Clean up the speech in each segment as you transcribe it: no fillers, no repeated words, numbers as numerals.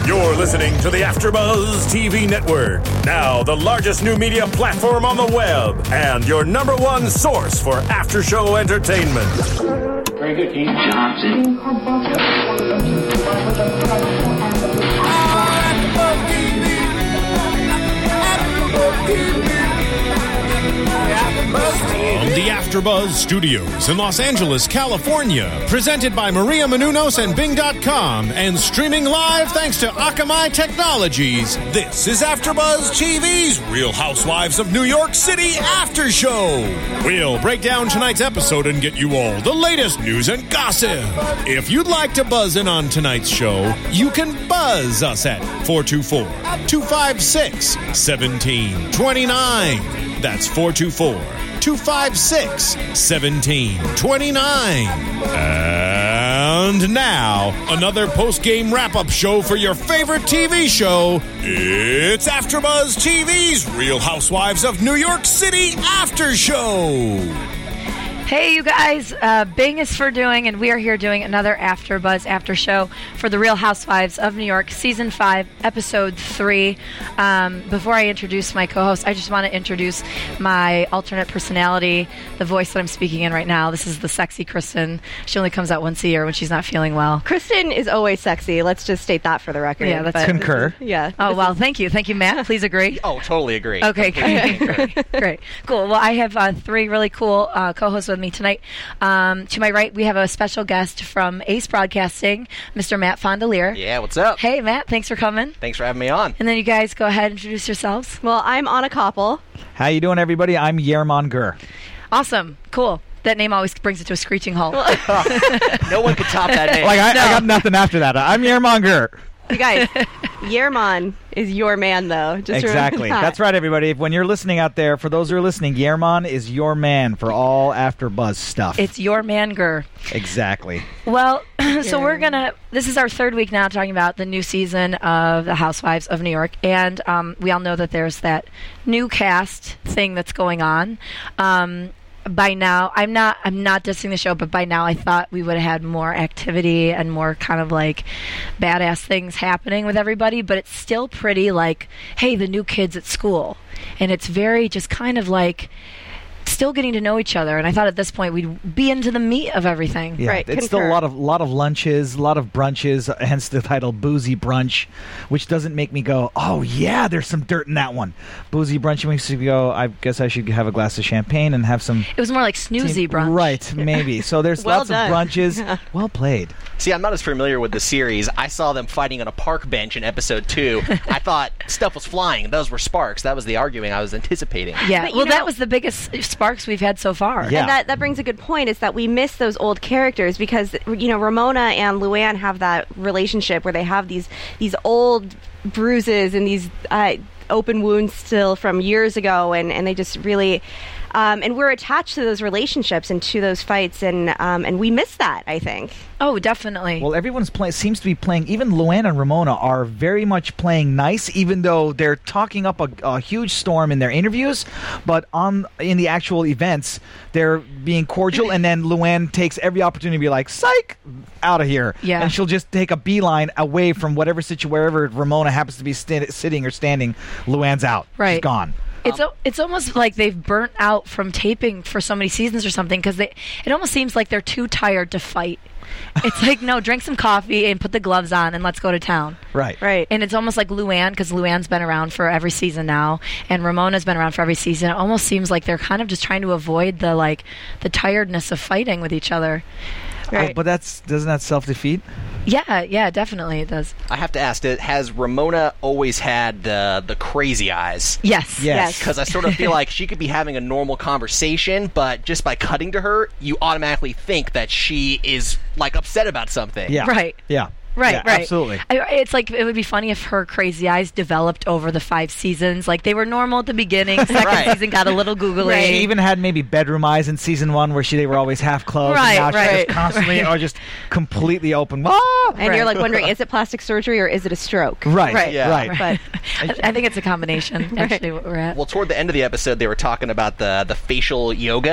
You're listening to the AfterBuzz TV Network, now the largest new media platform on the web, and your number one source for after-show entertainment. Very good, Keith Johnson. From the AfterBuzz Studios in Los Angeles, California, presented by Maria Menounos and Bing.com, and streaming live thanks to Akamai Technologies, this is AfterBuzz TV's Real Housewives of New York City After Show. We'll break down tonight's episode and get you all the latest news and gossip. If you'd like to buzz in on tonight's show, you can buzz us at 424-256-1729. That's 424-256-1729. And now, another post-game wrap-up show for your favorite TV show. It's AfterBuzz TV's Real Housewives of New York City After Show. Hey, you guys, Bing is for doing, and we are here doing another AfterBuzz After Show for The Real Housewives of New York, Season 5, Episode 3. Before I introduce my co-host, I just want to introduce my alternate personality, the voice that I'm speaking in right now. This is the sexy Kristen. She only comes out once a year when she's not feeling well. Kristen is always sexy. Let's just state that for the record. Yeah, that's concur. Yeah. Oh, well, thank you. Thank you, Matt. Please agree. Oh, totally agree. Okay, great. Cool. Well, I have three really cool co-hosts with me tonight. To my right, we have a special guest from Ace Broadcasting, Mr. Matt Fondelier. Yeah, what's up? Hey, Matt. Thanks for coming. Thanks for having me on. And then you guys go ahead and introduce yourselves. Well, I'm Anna Koppel. How you doing, everybody? I'm Yerman Gur. Awesome. Cool. That name always brings it to a screeching halt. No one could top that name. I got nothing after that. I'm Yerman Gur. You guys, Yerman is your man, though. Just Exactly. That's right, everybody. When you're listening out there, for those who are listening, Yerman is your man for all AfterBuzz stuff. It's your man, Gur. Exactly. Well, so we're going to, this is our third week now talking about the new season of The Housewives of New York. And we all know that there's that new cast thing that's going on. By now, I'm not dissing the show, but by now I thought we would have had more activity and more kind of like badass things happening with everybody, but it's still pretty like, hey, the new kids at school. And it's very just kind of like still getting to know each other, and I thought at this point we'd be into the meat of everything. Yeah, right, it's still a lot of lunches, a lot of brunches, hence the title Boozy Brunch, which doesn't make me go, oh yeah, there's some dirt in that one. Boozy Brunch makes me go, I guess I should have a glass of champagne and have some... It was more like snoozy brunch. Right, maybe. So there's Well lots done. of brunches. Well played. See, I'm not as familiar with the series. I saw them fighting on a park bench in episode 2. I thought stuff was flying. Those were sparks. That was the arguing I was anticipating. Yeah, But, well, you that know- was the biggest sparks we've had so far. Yeah. And that brings a good point, is that we miss those old characters because, you know, Ramona and Luann have that relationship where they have these old bruises and these open wounds still from years ago, and they just really... and we're attached to those relationships and to those fights, and we miss that, I think. Oh, definitely. Well, everyone's seems to be playing, even Luann and Ramona are very much playing nice, even though they're talking up a huge storm in their interviews, but in the actual events, they're being cordial, and then Luann takes every opportunity to be like, psych, out of here. Yeah. And she'll just take a beeline away from whatever wherever Ramona happens to be sitting or standing, Luann's out. Right. She's gone. It's almost like they've burnt out from taping for so many seasons or something, because it almost seems like they're too tired to fight. It's like, no, drink some coffee and put the gloves on and let's go to town. Right. Right. And it's almost like Luann, because Luann's been around for every season now, and Ramona's been around for every season. It almost seems like they're kind of just trying to avoid the tiredness of fighting with each other. Right. Oh, but doesn't that self-defeat? Yeah, definitely it does. I have to ask, has Ramona always had the crazy eyes? Yes. Yes. Because I sort of feel like she could be having a normal conversation, but just by cutting to her, you automatically think that she is, like, upset about something. Yeah. Right. Yeah. Right, Yeah, right. absolutely. It's like, it would be funny if her crazy eyes developed over the 5 seasons. Like, they were normal at the beginning. Second season got a little googly. She even had maybe bedroom eyes in season 1 where they were always half closed. Right, and now she's right, just constantly or just completely open. Ah! And you're like wondering, is it plastic surgery or is it a stroke? Right, Right. Yeah. right. But I think it's a combination, actually, what we're at. Well, toward the end of the episode, they were talking about the facial yoga.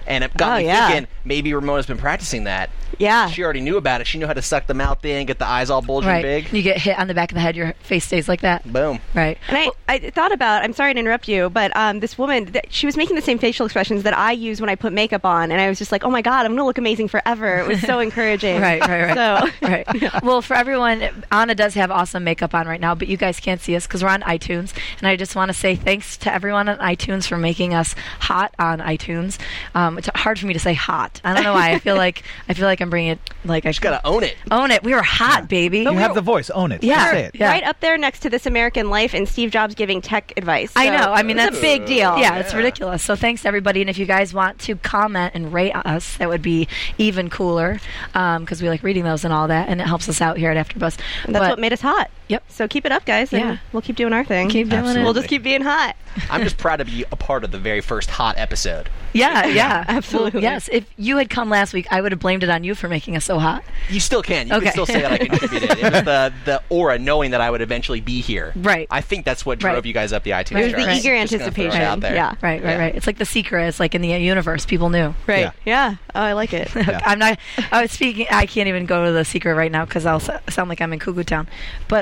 And it got me yeah. thinking, maybe Ramona's been practicing that. Yeah. She already knew about it. She knew how to suck the mouth in, get the eyes all bulging Right. big. You get hit on the back of the head, your face stays like that. Boom. Right. And I thought about, I'm sorry to interrupt you, but this woman, she was making the same facial expressions that I use when I put makeup on, and I was just like, oh my God, I'm going to look amazing forever. It was so encouraging. Right. So, Right. Well, for everyone, Anna does have awesome makeup on right now, but you guys can't see us because we're on iTunes. And I just want to say thanks to everyone on iTunes for making us hot on iTunes. It's hard for me to say hot. I don't know why. I feel like I'm bringing it like I Just got to own it. own it. We were hot, baby. You have the voice. Own it. Yeah. Say it. Yeah. right up there next to This American Life and Steve Jobs giving tech advice. I So know. I mean, it's that's a big deal. Yeah, it's ridiculous. So thanks to everybody. And if you guys want to comment and rate us, that would be even cooler because we like reading those and all that, and it helps us out here at AfterBuzz. And that's what made us hot. Yep. So keep it up, guys, and Yeah. we'll keep doing our thing. Keep doing Absolutely. it. We'll just keep being hot. I'm just proud to be a part of the very first hot episode. Yeah. Absolutely. Well, yes. If you had come last week, I would have blamed it on you for making us so hot. You still can. You Okay. can still say that I contributed. It was the aura, knowing that I would eventually be here. Right. I think that's what drove Right. you guys up the iTunes It was charts. the eager Just gonna throw it anticipation. out there. Yeah. Right. It's like The Secret. It's like in the universe. People knew. Right. Yeah. Oh, I like it. I'm not. I was speaking. I can't even go to The Secret right now because I'll sound like I'm in Cuckoo Town. But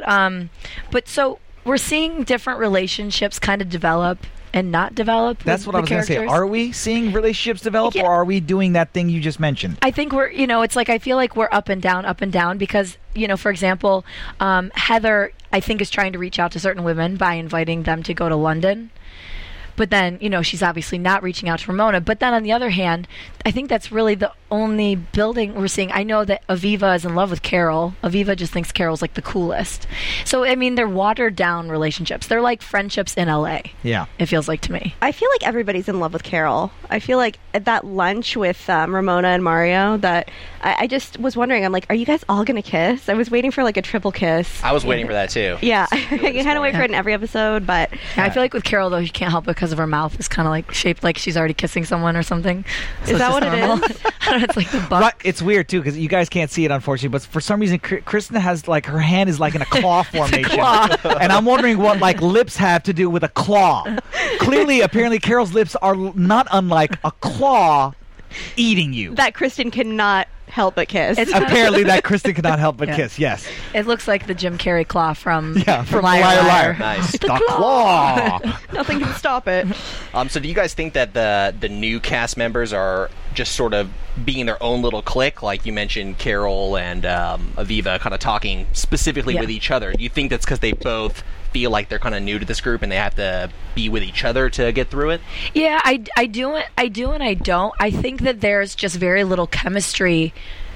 so we're seeing different relationships kind of develop and not develop. That's with what I the was going to say. characters. Are we seeing relationships develop, Yeah. or are we doing that thing you just mentioned? I think we're, it's like I feel like we're up and down because, for example, Heather, I think, is trying to reach out to certain women by inviting them to go to London. But then, she's obviously not reaching out to Ramona. But then on the other hand, I think that's really the only building we're seeing. I know that Aviva is in love with Carol. Aviva just thinks Carol's like the coolest. So, I mean, they're watered down relationships. They're like friendships in LA. Yeah. It feels like to me. I feel like everybody's in love with Carol. I feel like at that lunch with Ramona and Mario, that I just was wondering, I'm like, are you guys all going to kiss? I was waiting for like a triple kiss. I was waiting for that too. Yeah. I kind of wait for it in every episode, but Yeah, I feel like with Carol, though, you can't help it because of her mouth is kind of like shaped like she's already kissing someone or something. So Is that it's what just it normal. is? I don't know, it's like the butt. Right, it's weird too because you guys can't see it unfortunately, but for some reason Kristen has like her hand is like in a claw formation, and I'm wondering what like lips have to do with a claw. Clearly, apparently, Carol's lips are not unlike a claw eating you. that Kristen cannot help but kiss. It's Apparently, that Kristen cannot help but Yeah. kiss. Yes, It looks like the Jim Carrey claw from from Liar, Liar, Liar. Liar. Nice. The claw. Nothing can stop it. So do you guys think that the new cast members are just sort of being their own little clique? Like you mentioned, Carol and Aviva kind of talking specifically Yeah. with each other. Do you think that's because they both feel like they're kind of new to this group and they have to be with each other to get through it? Yeah, I do and I don't. I think that there's just very little chemistry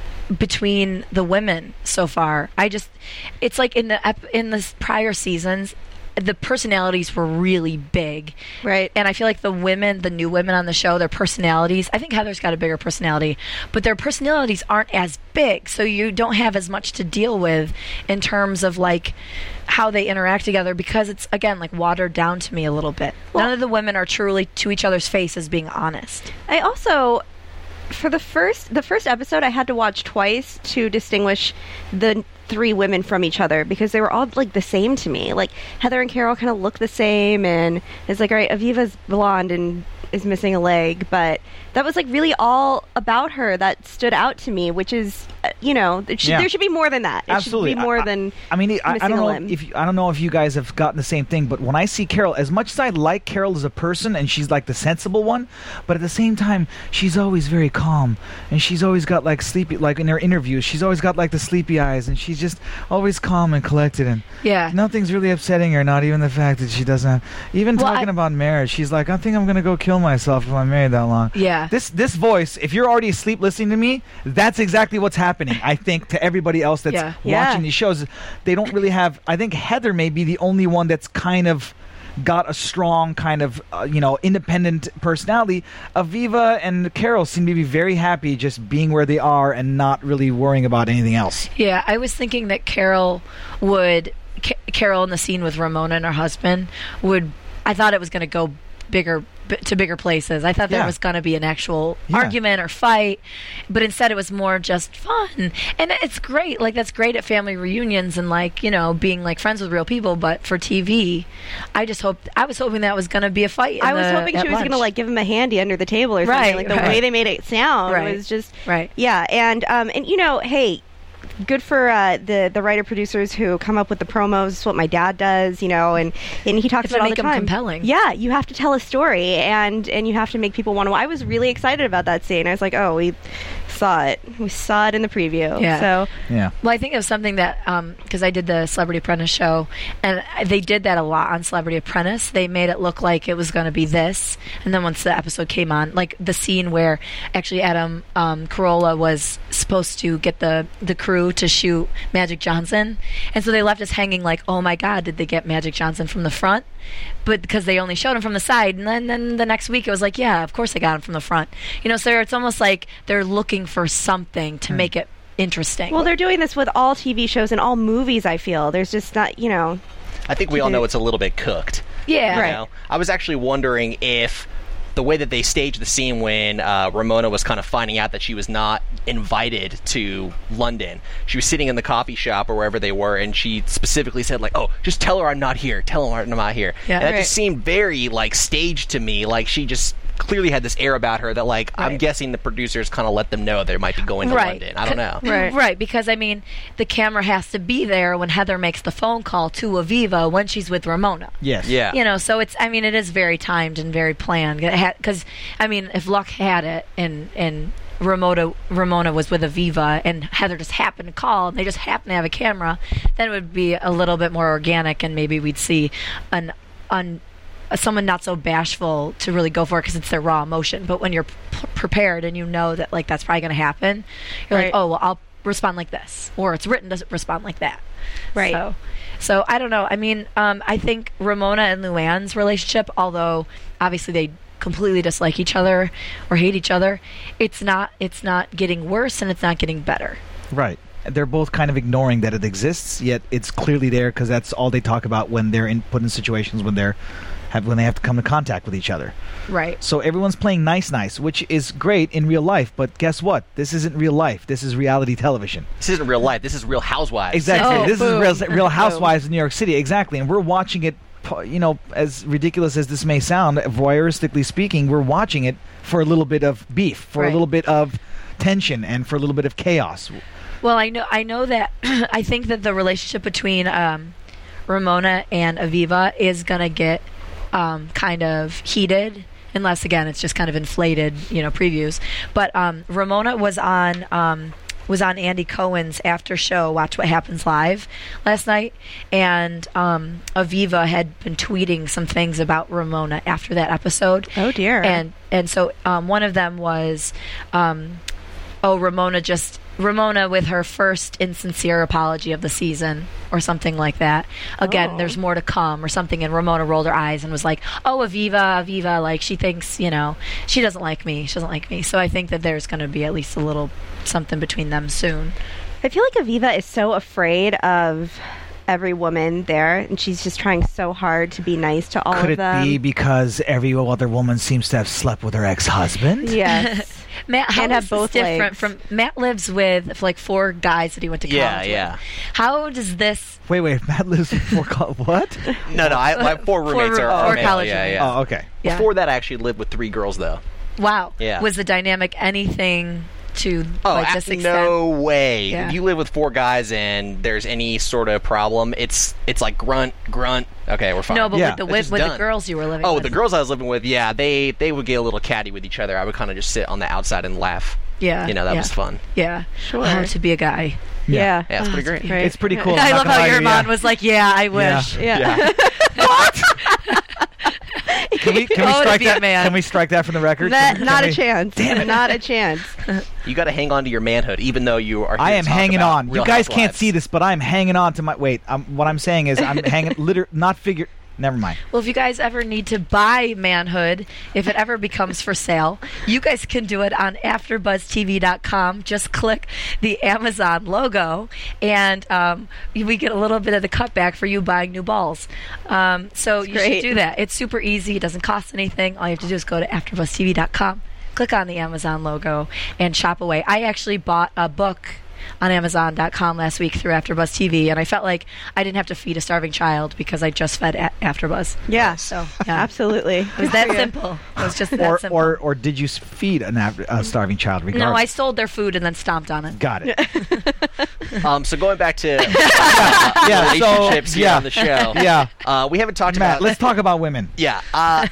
between the women so far. It's like in the prior seasons, the personalities were really big. Right. And I feel like the new women on the show, their personalities, I think Heather's got a bigger personality, but their personalities aren't as big. So you don't have as much to deal with in terms of like how they interact together because it's, again, like watered down to me a little bit. None of the women are truly to each other's faces being honest. I also, for the first episode, I had to watch twice to distinguish the three women from each other because they were all like the same to me. Like Heather and Carol kind of look the same, and it's like, all right, Aviva's blonde and is missing a leg, but that was like really all about her that stood out to me, which is, there should be more than that. It Absolutely. should be more than. I mean, I missing don't a know limb. I don't know if you guys have gotten the same thing, but when I see Carol, as much as I like Carol as a person, and she's like the sensible one, but at the same time, she's always very calm, and she's always got like sleepy, like in her interviews, she's always got like the sleepy eyes, and she's just always calm and collected, and Yeah. nothing's really upsetting her. Not even the fact that she doesn't have, even Well, talking about marriage, she's like, I think I'm gonna go kill myself if I'm married that long. Yeah. This voice, if you're already asleep listening to me, that's exactly what's happening. I think to everybody else that's Yeah. watching these shows, they don't really have. I think Heather may be the only one that's kind of got a strong kind of independent personality. Aviva and Carol seem to be very happy just being where they are and not really worrying about anything else. Yeah, I was thinking that Carol in the scene with Ramona and her husband I thought it was going to go bigger to bigger places. I thought there Yeah. was going to be an actual Yeah. argument or fight, but instead it was more just fun. And it's great. Like, that's great at family reunions and, like, you know, being like friends with real people. But for TV, I was hoping that was going to be a fight. I was hoping she was going to like give him a handy under the table or something. Right, Like the right. way they made it sound Right. was just Right. Yeah, and you know, hey, good for the writer producers who come up with the promos. It's what my dad does, you know, and he talks It's about it all make the 'em time. compelling. Yeah, you have to tell a story, and you have to make people want to. I was really excited about that scene. I was like, oh, we saw it in the preview. Yeah. So Yeah. Well, I think it was something that, because I did the Celebrity Apprentice show, and they did that a lot on Celebrity Apprentice. They made it look like it was going to be this, and then once the episode came on, like the scene where actually Adam Carolla was supposed to get the crew to shoot Magic Johnson, and so they left us hanging like, oh my God, did they get Magic Johnson from the front? But because they only showed him from the side, and then the next week it was like, yeah, of course they got him from the front. You know, so it's almost like they're looking for something to make it interesting. well, they're doing this with all TV shows and all movies. I feel there's just not, you know. I think we all know it's a little bit cooked. yeah, You Right. know? I was actually wondering if the way that they staged the scene when Ramona was kind of finding out that she was not invited to London. She was sitting in the coffee shop or wherever they were, and she specifically said, like, oh, just tell her I'm not here. Tell her I'm not here. Yeah. And that Right. just seemed very, like, staged to me. Like, she just clearly had this air about her that, like, I'm Right. guessing the producers kind of let them know they might be going to London. I don't know. Right. Because I mean, the camera has to be there when Heather makes the phone call to Aviva when she's with Ramona. Yes. Yeah. You know, so it is very timed and very planned. Because I mean, if luck had it, and Ramona was with Aviva, and Heather just happened to call, and they just happened to have a camera, then it would be a little bit more organic, and maybe we'd see someone not so bashful to really go for it because it's their raw emotion. But when you're prepared and you know that, like, that's probably going to happen, you're Right. like, oh, well, I'll respond like this, or it's written doesn't respond like that. Right. So I don't know. I mean, I think Ramona and Luann's relationship, although obviously they completely dislike each other or hate each other, it's not getting worse and it's not getting better. Right. They're both kind of ignoring that it exists, yet it's clearly there because that's all they talk about when they're put in situations when they have to come to contact with each other. Right. So everyone's playing nice, which is great in real life, but guess what? This isn't real life. This is reality television. This isn't real life. This is Real Housewives. Exactly. Oh, This boom. is Real Housewives of New York City. Exactly. And we're watching it, you know, as ridiculous as this may sound, voyeuristically speaking, we're watching it for a little bit of beef, for a Right. little bit of tension, and for a little bit of chaos. Well, I know that I think that the relationship between Ramona and Aviva is going to get kind of heated, unless again it's just kind of inflated, you know, previews. But Ramona was on Andy Cohen's after show Watch What Happens Live last night, and Aviva had been tweeting some things about Ramona after that episode. Oh, dear. And so one of them was, Ramona with her first insincere apology of the season, or something like that. Again, there's more to come, or something. And Ramona rolled her eyes and was like, "Oh, Aviva, like she thinks, you know, she doesn't like me. She doesn't like me." So I think that there's going to be at least a little something between them soon. I feel like Aviva is so afraid of every woman there, and she's just trying so hard to be nice to all Could of it them. be because every other woman seems to have slept with her ex-husband? Yes. Matt, how And is have this both different legs. from Matt lives with like 4 guys that he went to college Yeah, with. yeah. How does this? Wait, Matt lives for what? No, my 4 roommates are four male. college Yeah, roommates. yeah. Oh, okay. Yeah. Before that, I actually lived with 3 girls, though. Wow. Yeah. Was the dynamic anything to Oh, like this extent? no way! Yeah. If you live with 4 guys and there's any sort of problem, it's like grunt. Okay, we're fine. No, but Yeah. with It's just the done. girls you were living Oh, with. with the girls I was living with, yeah, they would get a little catty with each other. I would kind of just sit on the outside and laugh. Yeah. You know, that yeah. was fun. Yeah. Sure. Oh, to be a guy. Yeah. Yeah, it's pretty great. Right. It's pretty cool. I I'm love not gonna how lie to your you, mom yeah. was like, "Yeah, I wish." Yeah. Can we Oh, to strike be a that? man. Can we strike that from the record? That, Can not we- a chance. Not a chance. You got to hang on to your manhood, even though you are. Here I to am talk hanging about on. Real You guys can't Housewives. see this, but I'm hanging on to my. Wait, what I'm saying is I'm hanging. Never mind. Well, if you guys ever need to buy Manhood, if it ever becomes for sale, you guys can do it on AfterBuzzTV.com. Just click the Amazon logo, and we get a little bit of the cutback for you buying new balls. So you should do that. It's super easy. It doesn't cost anything. All you have to do is go to AfterBuzzTV.com, click on the Amazon logo, and shop away. I actually bought a book on Amazon.com last week through AfterBuzz TV, and I felt like I didn't have to feed a starving child because I just fed AfterBuzz. Yeah, so absolutely. It was that simple. It was just that simple. Or did you feed a starving child? Regardless? No, I stole their food and then stomped on it. Got it. So going back to relationships here on the show. We haven't talked Matt, about. let's talk about women. Yeah.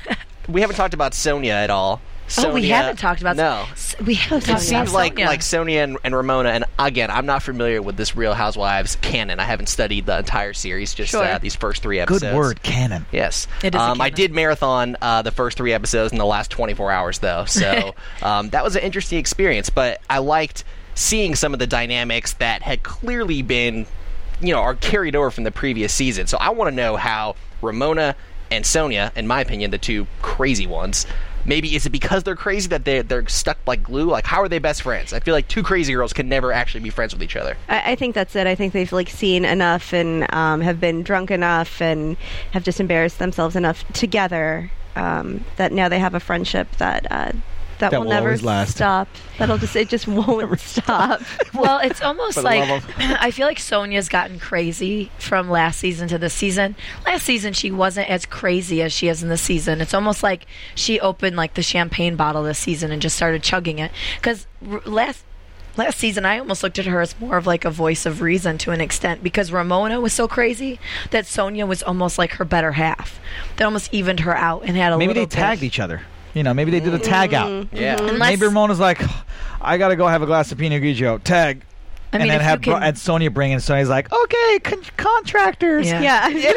We haven't talked about Sonia at all. Sonia, we haven't talked about. No, we haven't talked it about seems like Sonia. like Sonia and Ramona. And again, I'm not familiar with this Real Housewives canon. I haven't studied the entire series, just these first 3 episodes. Good word, canon. Yes, it is. I did marathon the first 3 episodes in the last 24 hours, though. So that was an interesting experience. But I liked seeing some of the dynamics that had clearly been, are carried over from the previous season. So I want to know how Ramona and Sonia, in my opinion, the two crazy ones. Maybe is it because they're crazy that they're stuck like glue? Like, how are they best friends? I feel like two crazy girls can never actually be friends with each other. I think that's it. I think they've seen enough and have been drunk enough and have just embarrassed themselves enough together that now they have a friendship that will never stop. It just won't stop. Well, it's almost like I feel like Sonia's gotten crazy from last season to this season. Last season she wasn't as crazy as she is in this season. It's almost like she opened the champagne bottle this season and just started chugging it. Because last season I almost looked at her as more of a voice of reason to an extent, because Ramona was so crazy that Sonia was almost like her better half. They almost evened her out and had a maybe little they tagged each other. Maybe they did a tag out. Yeah. Maybe Ramona's like, I gotta go have a glass of Pinot Grigio. Tag. I mean, and then and Sonia bring in. Sonia's like, okay, contractors. Yeah. And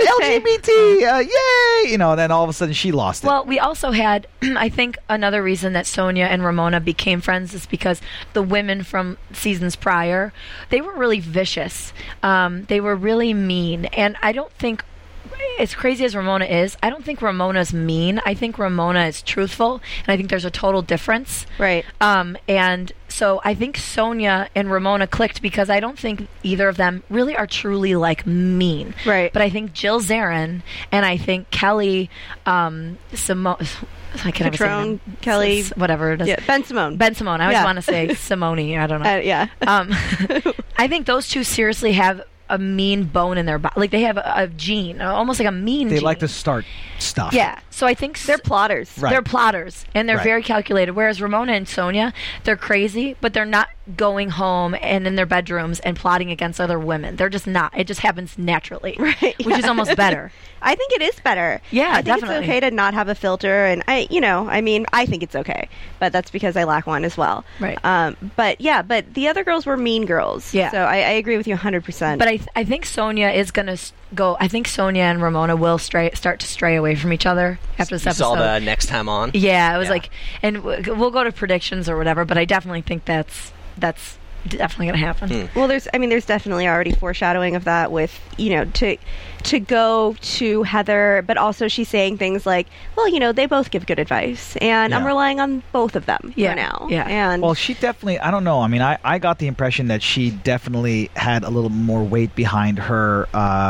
LGBT. Yay. Then all of a sudden she lost it. Well, we also had, I think another reason that Sonia and Ramona became friends is because the women from seasons prior, they were really vicious. They were really mean. And I don't think, as crazy as Ramona is, I don't think Ramona's mean. I think Ramona is truthful, and I think there's a total difference. Right. And so I think Sonia and Ramona clicked because I don't think either of them really are truly mean. Right. But I think Jill Zarin and I think Kelly, I can't ever say her name. Kelly, whatever it is. Yeah, Ben Simone. I always want to say Simone. I don't know. Yeah. I think those two seriously have a mean bone in their body. They have a gene, almost like a mean gene. They like to start stuff. Yeah. So I think they're plotters. Right. They're plotters, and they're very calculated. Whereas Ramona and Sonia, they're crazy, but they're not going home and in their bedrooms and plotting against other women. They're just not. It just happens naturally, right? Which is almost better. I think it is better. Yeah, I think definitely. It's okay to not have a filter, and I think it's okay, but that's because I lack one as well. Right. But the other girls were mean girls. Yeah. So I agree with you 100%. But I think Sonia is going to go. I think Sonia and Ramona will start to stray away from each other after this episode. Saw the next time on. Yeah, it was and we'll go to predictions or whatever. But I definitely think that's definitely going to happen. Well, there's definitely already foreshadowing of that with, to go to Heather, but also she's saying things like, well, they both give good advice, and I'm relying on both of them for now. Yeah. And well, she definitely, I don't know. I mean, I got the impression that she definitely had a little more weight behind her,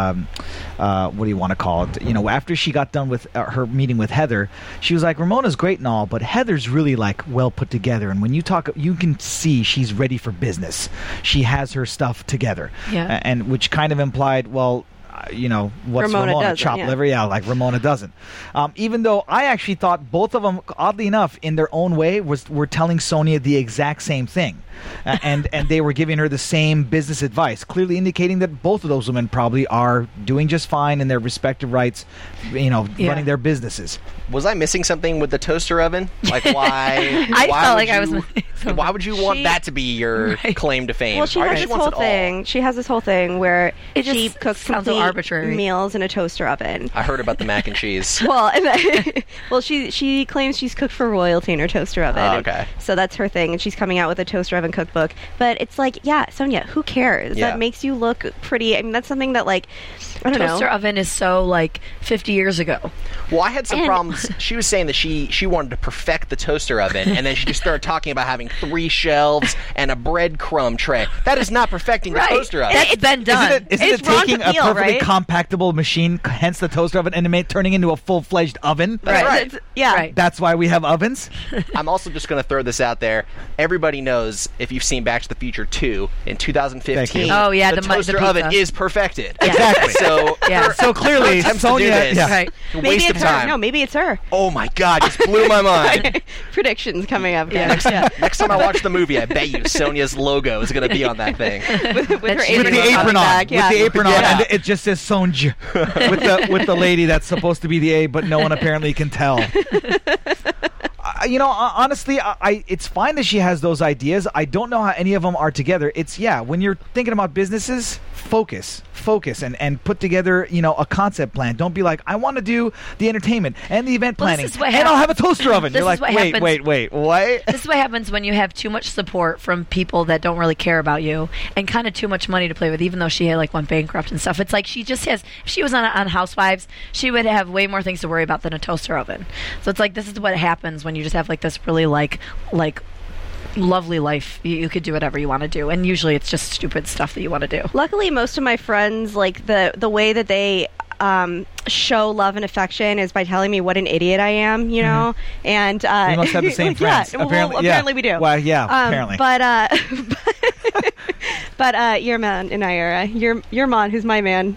what do you want to call it? After she got done with her meeting with Heather, she was like, Ramona's great and all, but Heather's really well put together. And when you talk, you can see she's ready for business. She has her stuff together. Yeah. And which kind of implied, what's Ramona chopped liver? Yeah, like Ramona doesn't. Even though I actually thought both of them, oddly enough, in their own way, were telling Sonia the exact same thing. And they were giving her the same business advice, clearly indicating that both of those women probably are doing just fine in their respective rights, running their businesses. Was I missing something with the toaster oven? Like, why? I felt like I was missing something. Why would you want that to be your claim to fame? Well, she has this whole thing. She has this whole thing where she cooks complete arbitrary meals in a toaster oven. I heard about the mac and cheese. Well, she claims she's cooked for royalty in her toaster oven. Oh, okay. So that's her thing, and she's coming out with a toaster oven cookbook. But it's like, yeah, Sonia, who cares? Yeah. That makes you look pretty. I mean, that's something that I don't toaster know. oven is so like 50 years ago. Well, I had some And- problems. She was saying that she wanted to perfect the toaster oven, and then she just started talking about having 3 shelves and a breadcrumb tray. That is not perfecting the Right. toaster oven. That's been done. Isn't It's it wrong taking to a peel, perfectly right? compactable machine, hence the toaster oven, and turning into a full-fledged oven? That's right. Yeah. Right. That's why we have ovens? I'm also just going to throw this out there. Everybody knows, if you've seen Back to the Future 2 in 2015, Thank you. Oh, yeah, the the toaster pizza. oven is perfected. Exactly. So, Yeah. So clearly, attempts Sonya... to do this. Yeah. Right. a Maybe waste it's of time. her. No, maybe it's her. Oh my God, just blew my mind. Predictions coming up. Yeah. guys. Yeah. Next time I watch the movie, I bet you Sonya's logo is going to be on that thing. with her With apron, With the coming apron on. back. Yeah. With the apron on, Yeah. and it just says Sonj with the lady that's supposed to be the A, but no one apparently can tell. Honestly, it's fine that she has those ideas. I don't know how any of them are together. It's when you're thinking about businesses, focus and put together, a concept plan. Don't be like, I want to do the entertainment and the event Well, this planning, is what and I'll have a toaster oven. This You're is like, what wait, happens. what? This is what happens when you have too much support from people that don't really care about you, and kind of too much money to play with. Even though she had went bankrupt and stuff, it's like she just has. If she was on Housewives, she would have way more things to worry about than a toaster oven. So it's like this is what happens when you just have this really like lovely life. You could do whatever you want to do, and usually it's just stupid stuff that you want to do. Luckily, most of my friends, the way that they show love and affection is by telling me what an idiot I am, and We must have the same friends. Yeah, apparently we do. Well, yeah, apparently. But your man and I are your man, who's my man.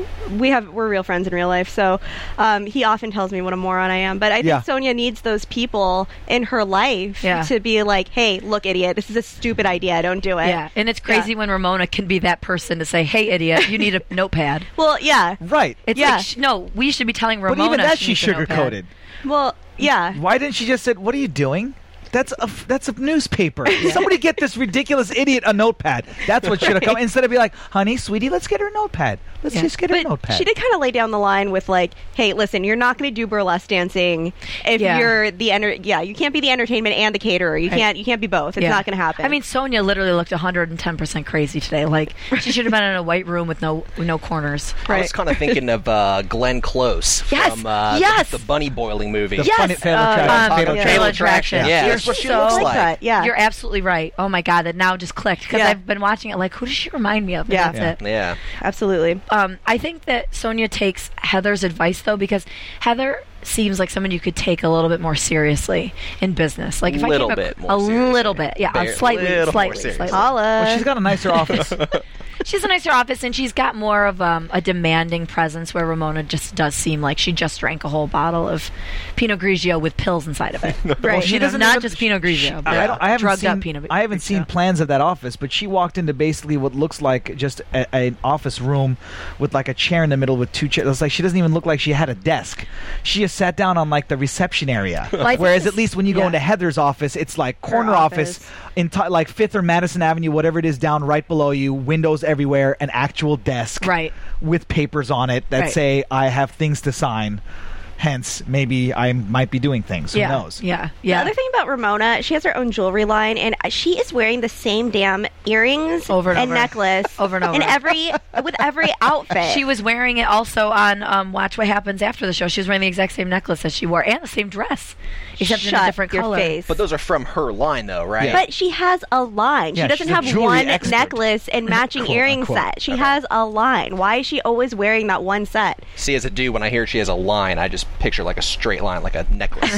We're real friends in real life, so he often tells me what a moron I am. But I think Sonya needs those people in her life to be like, "Hey, look, idiot, this is a stupid idea. Don't do it." Yeah, and it's crazy when Ramona can be that person to say, "Hey, idiot, you need a notepad." Well, yeah, Right. It's Yeah. no, we should be telling Ramona. But even that she she needs a notepad. sugarcoated. well, yeah. Why didn't she just said, "What are you doing? That's a newspaper. Somebody get this ridiculous idiot a notepad." That's what should have come. Instead of be like, "Honey, sweetie, let's get her a notepad. Let's just get her a But notepad." she did kind of lay down the line with "Hey, listen, you're not going to do burlesque dancing if you're the you can't be the entertainment and the caterer. You can't be both. It's not going to happen." I mean, Sonya literally looked 110% crazy today. She should have been in a white room with no corners. I was kind of thinking of Glenn Close Yes, from yes. the bunny boiling movie. The funny Fatal Attraction. Fatal Attraction. Yeah, You're that's what she so looks I like like. that. Yeah, You're absolutely right. Oh my God, that now just clicked because Yeah. I've been watching it. Who does she remind me of? And Yeah. that's it. Yeah. absolutely. I think that Sonya takes Heather's advice though, because Heather seems like someone you could take a little bit more seriously in business. Like if Little I came bit more a little seriously. bit, yeah, Very- slightly. little more seriously. Holla. Well, she's got a nicer office. She has a nicer office, and she's got more of a demanding presence, where Ramona just does seem like she just drank a whole bottle of Pinot Grigio with pills inside of it. Well, she doesn't not even- just Pinot Grigio, but I haven't drugged seen, up Pinot. I haven't seen Grigio. plans of that office, but she walked into basically what looks like just an office room with a chair in the middle with 2 chairs. It's like she doesn't even look like she had a desk. She just sat down on the reception area. Well, I think Whereas this- at least when you go yeah. into Heather's office, it's like corner office, office. like 5th or Madison Avenue, whatever it is, down right below you, windows everywhere, an actual desk, Right. with papers on it that Right. say I have things to sign. Hence, maybe I might be doing things. Who knows? Yeah, The yeah. other thing about Ramona, she has her own jewelry line, and she is wearing the same damn earrings Over and over. necklace Over and over. with every outfit. She was wearing it also on Watch What Happens After the show. She was wearing the exact same necklace that she wore and the same dress, except in a Shut different your color. face. But those are from her line, though, right? Yeah. But she has a line. Yeah, She doesn't she's a have jewelry one expert. necklace and matching Quote, earring unquote. set. She has a line. Why is she always wearing that one set? See, as a dude, when I hear she has a line, I just picture a straight line, like a necklace.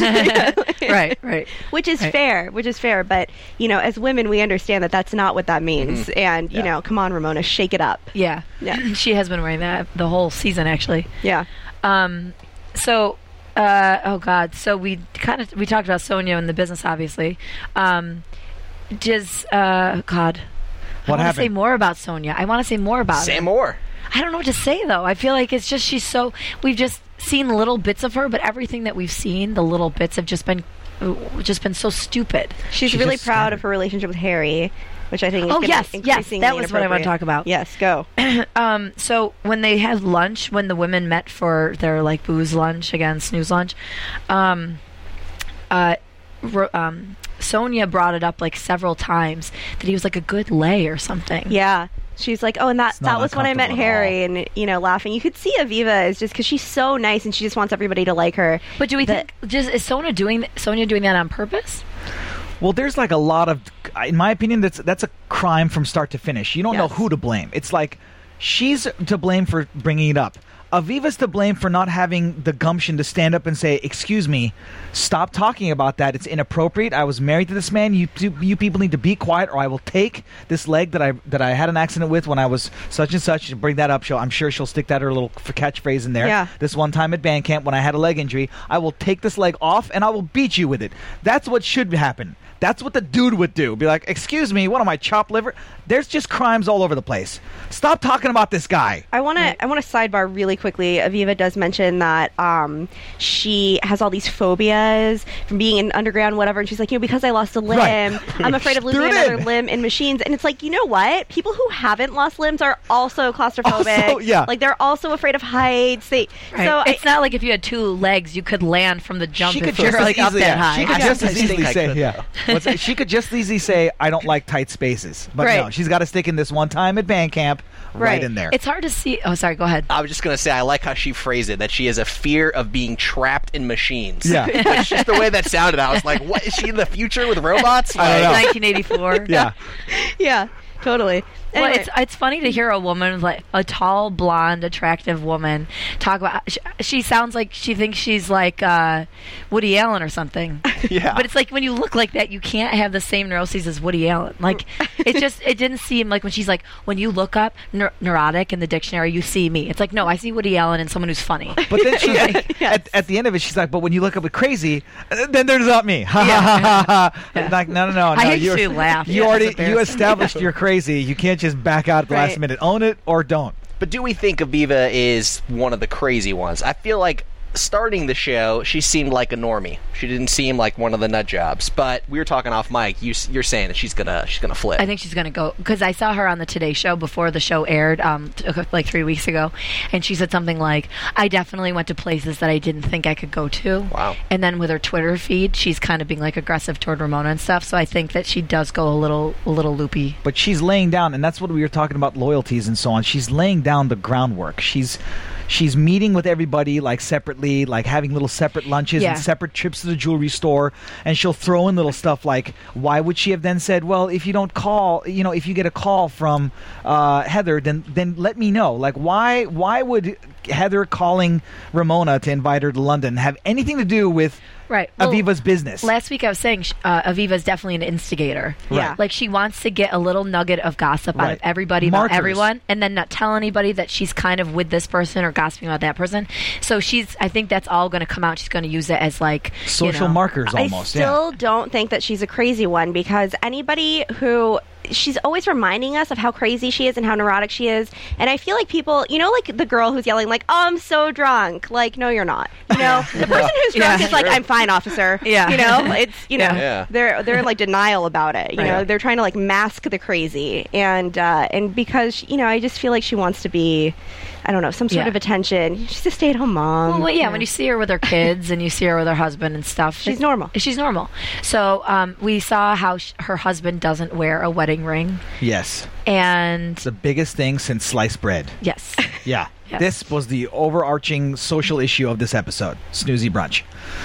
right. Which is Right. fair. But as women, we understand that that's not what that means. And come on, Ramona, shake it up. Yeah. Yeah. She has been wearing that the whole season, actually. Yeah. So, oh God. So we talked about Sonya in the business, obviously. God. What I want to happened? say more about Sonya. I want to say more about Say her. more. I don't know what to say though. I feel like it's just we've just seen little bits of her, but everything that we've seen, the little bits have just been so stupid. She's She's really just proud scattered. of her relationship with Harry, which I think is Oh, gonna yes, be yes, increasingly that was what I want to talk about. Yes, go. So when they had lunch, when the women met for their booze lunch again, snooze lunch, Sonya brought it up several times that he was a good lay or something. Yeah. She's like, oh, and that not was when I met uncomfortable at Harry, and laughing. You could see Aviva is just because she's so nice and she just wants everybody to like her. But do we think is Sonia doing that on purpose? Well, there's like a lot of, in my opinion, that's a crime from start to finish. You don't know who to blame. It's like she's to blame for bringing it up. Aviva's to blame for not having the gumption to stand up and say, excuse me, stop talking about that. It's inappropriate. I was married to this man. You people need to be quiet, or I will take this leg that I had an accident with when I was such and such. Bring that up. I'm sure she'll stick that her little catchphrase in there. Yeah. This one time at band camp when I had a leg injury, I will take this leg off and I will beat you with it. That's what should happen. That's what the dude would do. Be like, excuse me, what am I, chopped liver? There's just crimes all over the place. Stop talking about this guy. I want to sidebar really quickly. Aviva does mention that she has all these phobias from being in underground, whatever, and she's like, because I lost a limb, Right. I'm afraid of losing another limb in machines. And it's like, you know what? People who haven't lost limbs are also claustrophobic. Also, yeah. Like, they're also afraid of heights. So It's not like if you had two legs, you could land from the jump She if could you're just like as up easily, that high. She could I just as sometimes easily think I say, could, yeah. She could just easily say, I don't like tight spaces. But Right. no, she's got to stick in this one time at band camp right in there. It's hard to see. Oh, sorry. Go ahead. I was just going to say, I like how she phrased it, that she has a fear of being trapped in machines. Yeah. It's just the way that sounded. I was like, what, is she in the future with robots? I don't know. 1984. yeah. yeah, totally. Well, Anyway. it's funny to hear a woman, like a tall, blonde, attractive woman, talk about. She sounds like she thinks she's like Woody Allen or something. Yeah. But it's like when you look like that, you can't have the same neuroses as Woody Allen. Like it didn't seem like when she's like, when you look up neurotic in the dictionary, you see me. It's like, no, I see Woody Allen and someone who's funny. But then she's like, at the end of it, she's like, but when you look up at crazy, then there's not me. Ha ha ha ha. Yeah. Like, no. I actually laughed. You Yeah, already it's embarrassing. established you're crazy. You can't just back out at the last Right. minute. Own it or don't. But do we think Aviva is one of the crazy ones? I feel like starting the show, she seemed like a normie. She didn't seem like one of the nut jobs. But we were talking off mic. You're saying that she's gonna flip. I think she's going to go, because I saw her on the Today Show before the show aired, like 3 weeks ago, and she said something like, I definitely went to places that I didn't think I could go to. Wow. And then with her Twitter feed, she's kind of being like aggressive toward Ramona and stuff, so I think that she does go a little loopy. But she's laying down, and that's what we were talking about, loyalties and so on. She's laying down the groundwork. She's meeting with everybody like separately, like having little separate lunches Yeah. and separate trips to the jewelry store, and she'll throw in little stuff like, why would she have then said, well, if you don't call, if you get a call from Heather, then let me know. Like, why would Heather calling Ramona to invite her to London have anything to do with Right. Well, Aviva's business? Last week I was saying Aviva's definitely an instigator. Yeah. Like she wants to get a little nugget of gossip out Right. of everybody about Markers. everyone, and then not tell anybody that she's kind of with this person or gossiping about that person. So I think that's all going to come out. She's going to use it as like Social markers I almost. still don't think that she's a crazy one, because anybody who she's always reminding us of how crazy she is and how neurotic she is. And I feel like people, like the girl who's yelling like, "Oh, I'm so drunk." Like, no, you're not. The person who's drunk is like, "I'm fine, officer." Yeah. It's Yeah. they're in like denial about it. Right. They're trying to like mask the crazy, and because I just feel like she wants to be, I don't know, some sort Yeah. of attention. She's a stay-at-home mom. Well, yeah, when you see her with her kids and you see her with her husband and stuff, She's normal. She's normal. So we saw how her husband doesn't wear a wedding ring, Yes. and It's the biggest thing since sliced bread. yes, Yeah. Yes. This was the overarching social issue of this episode. Snoozy Brunch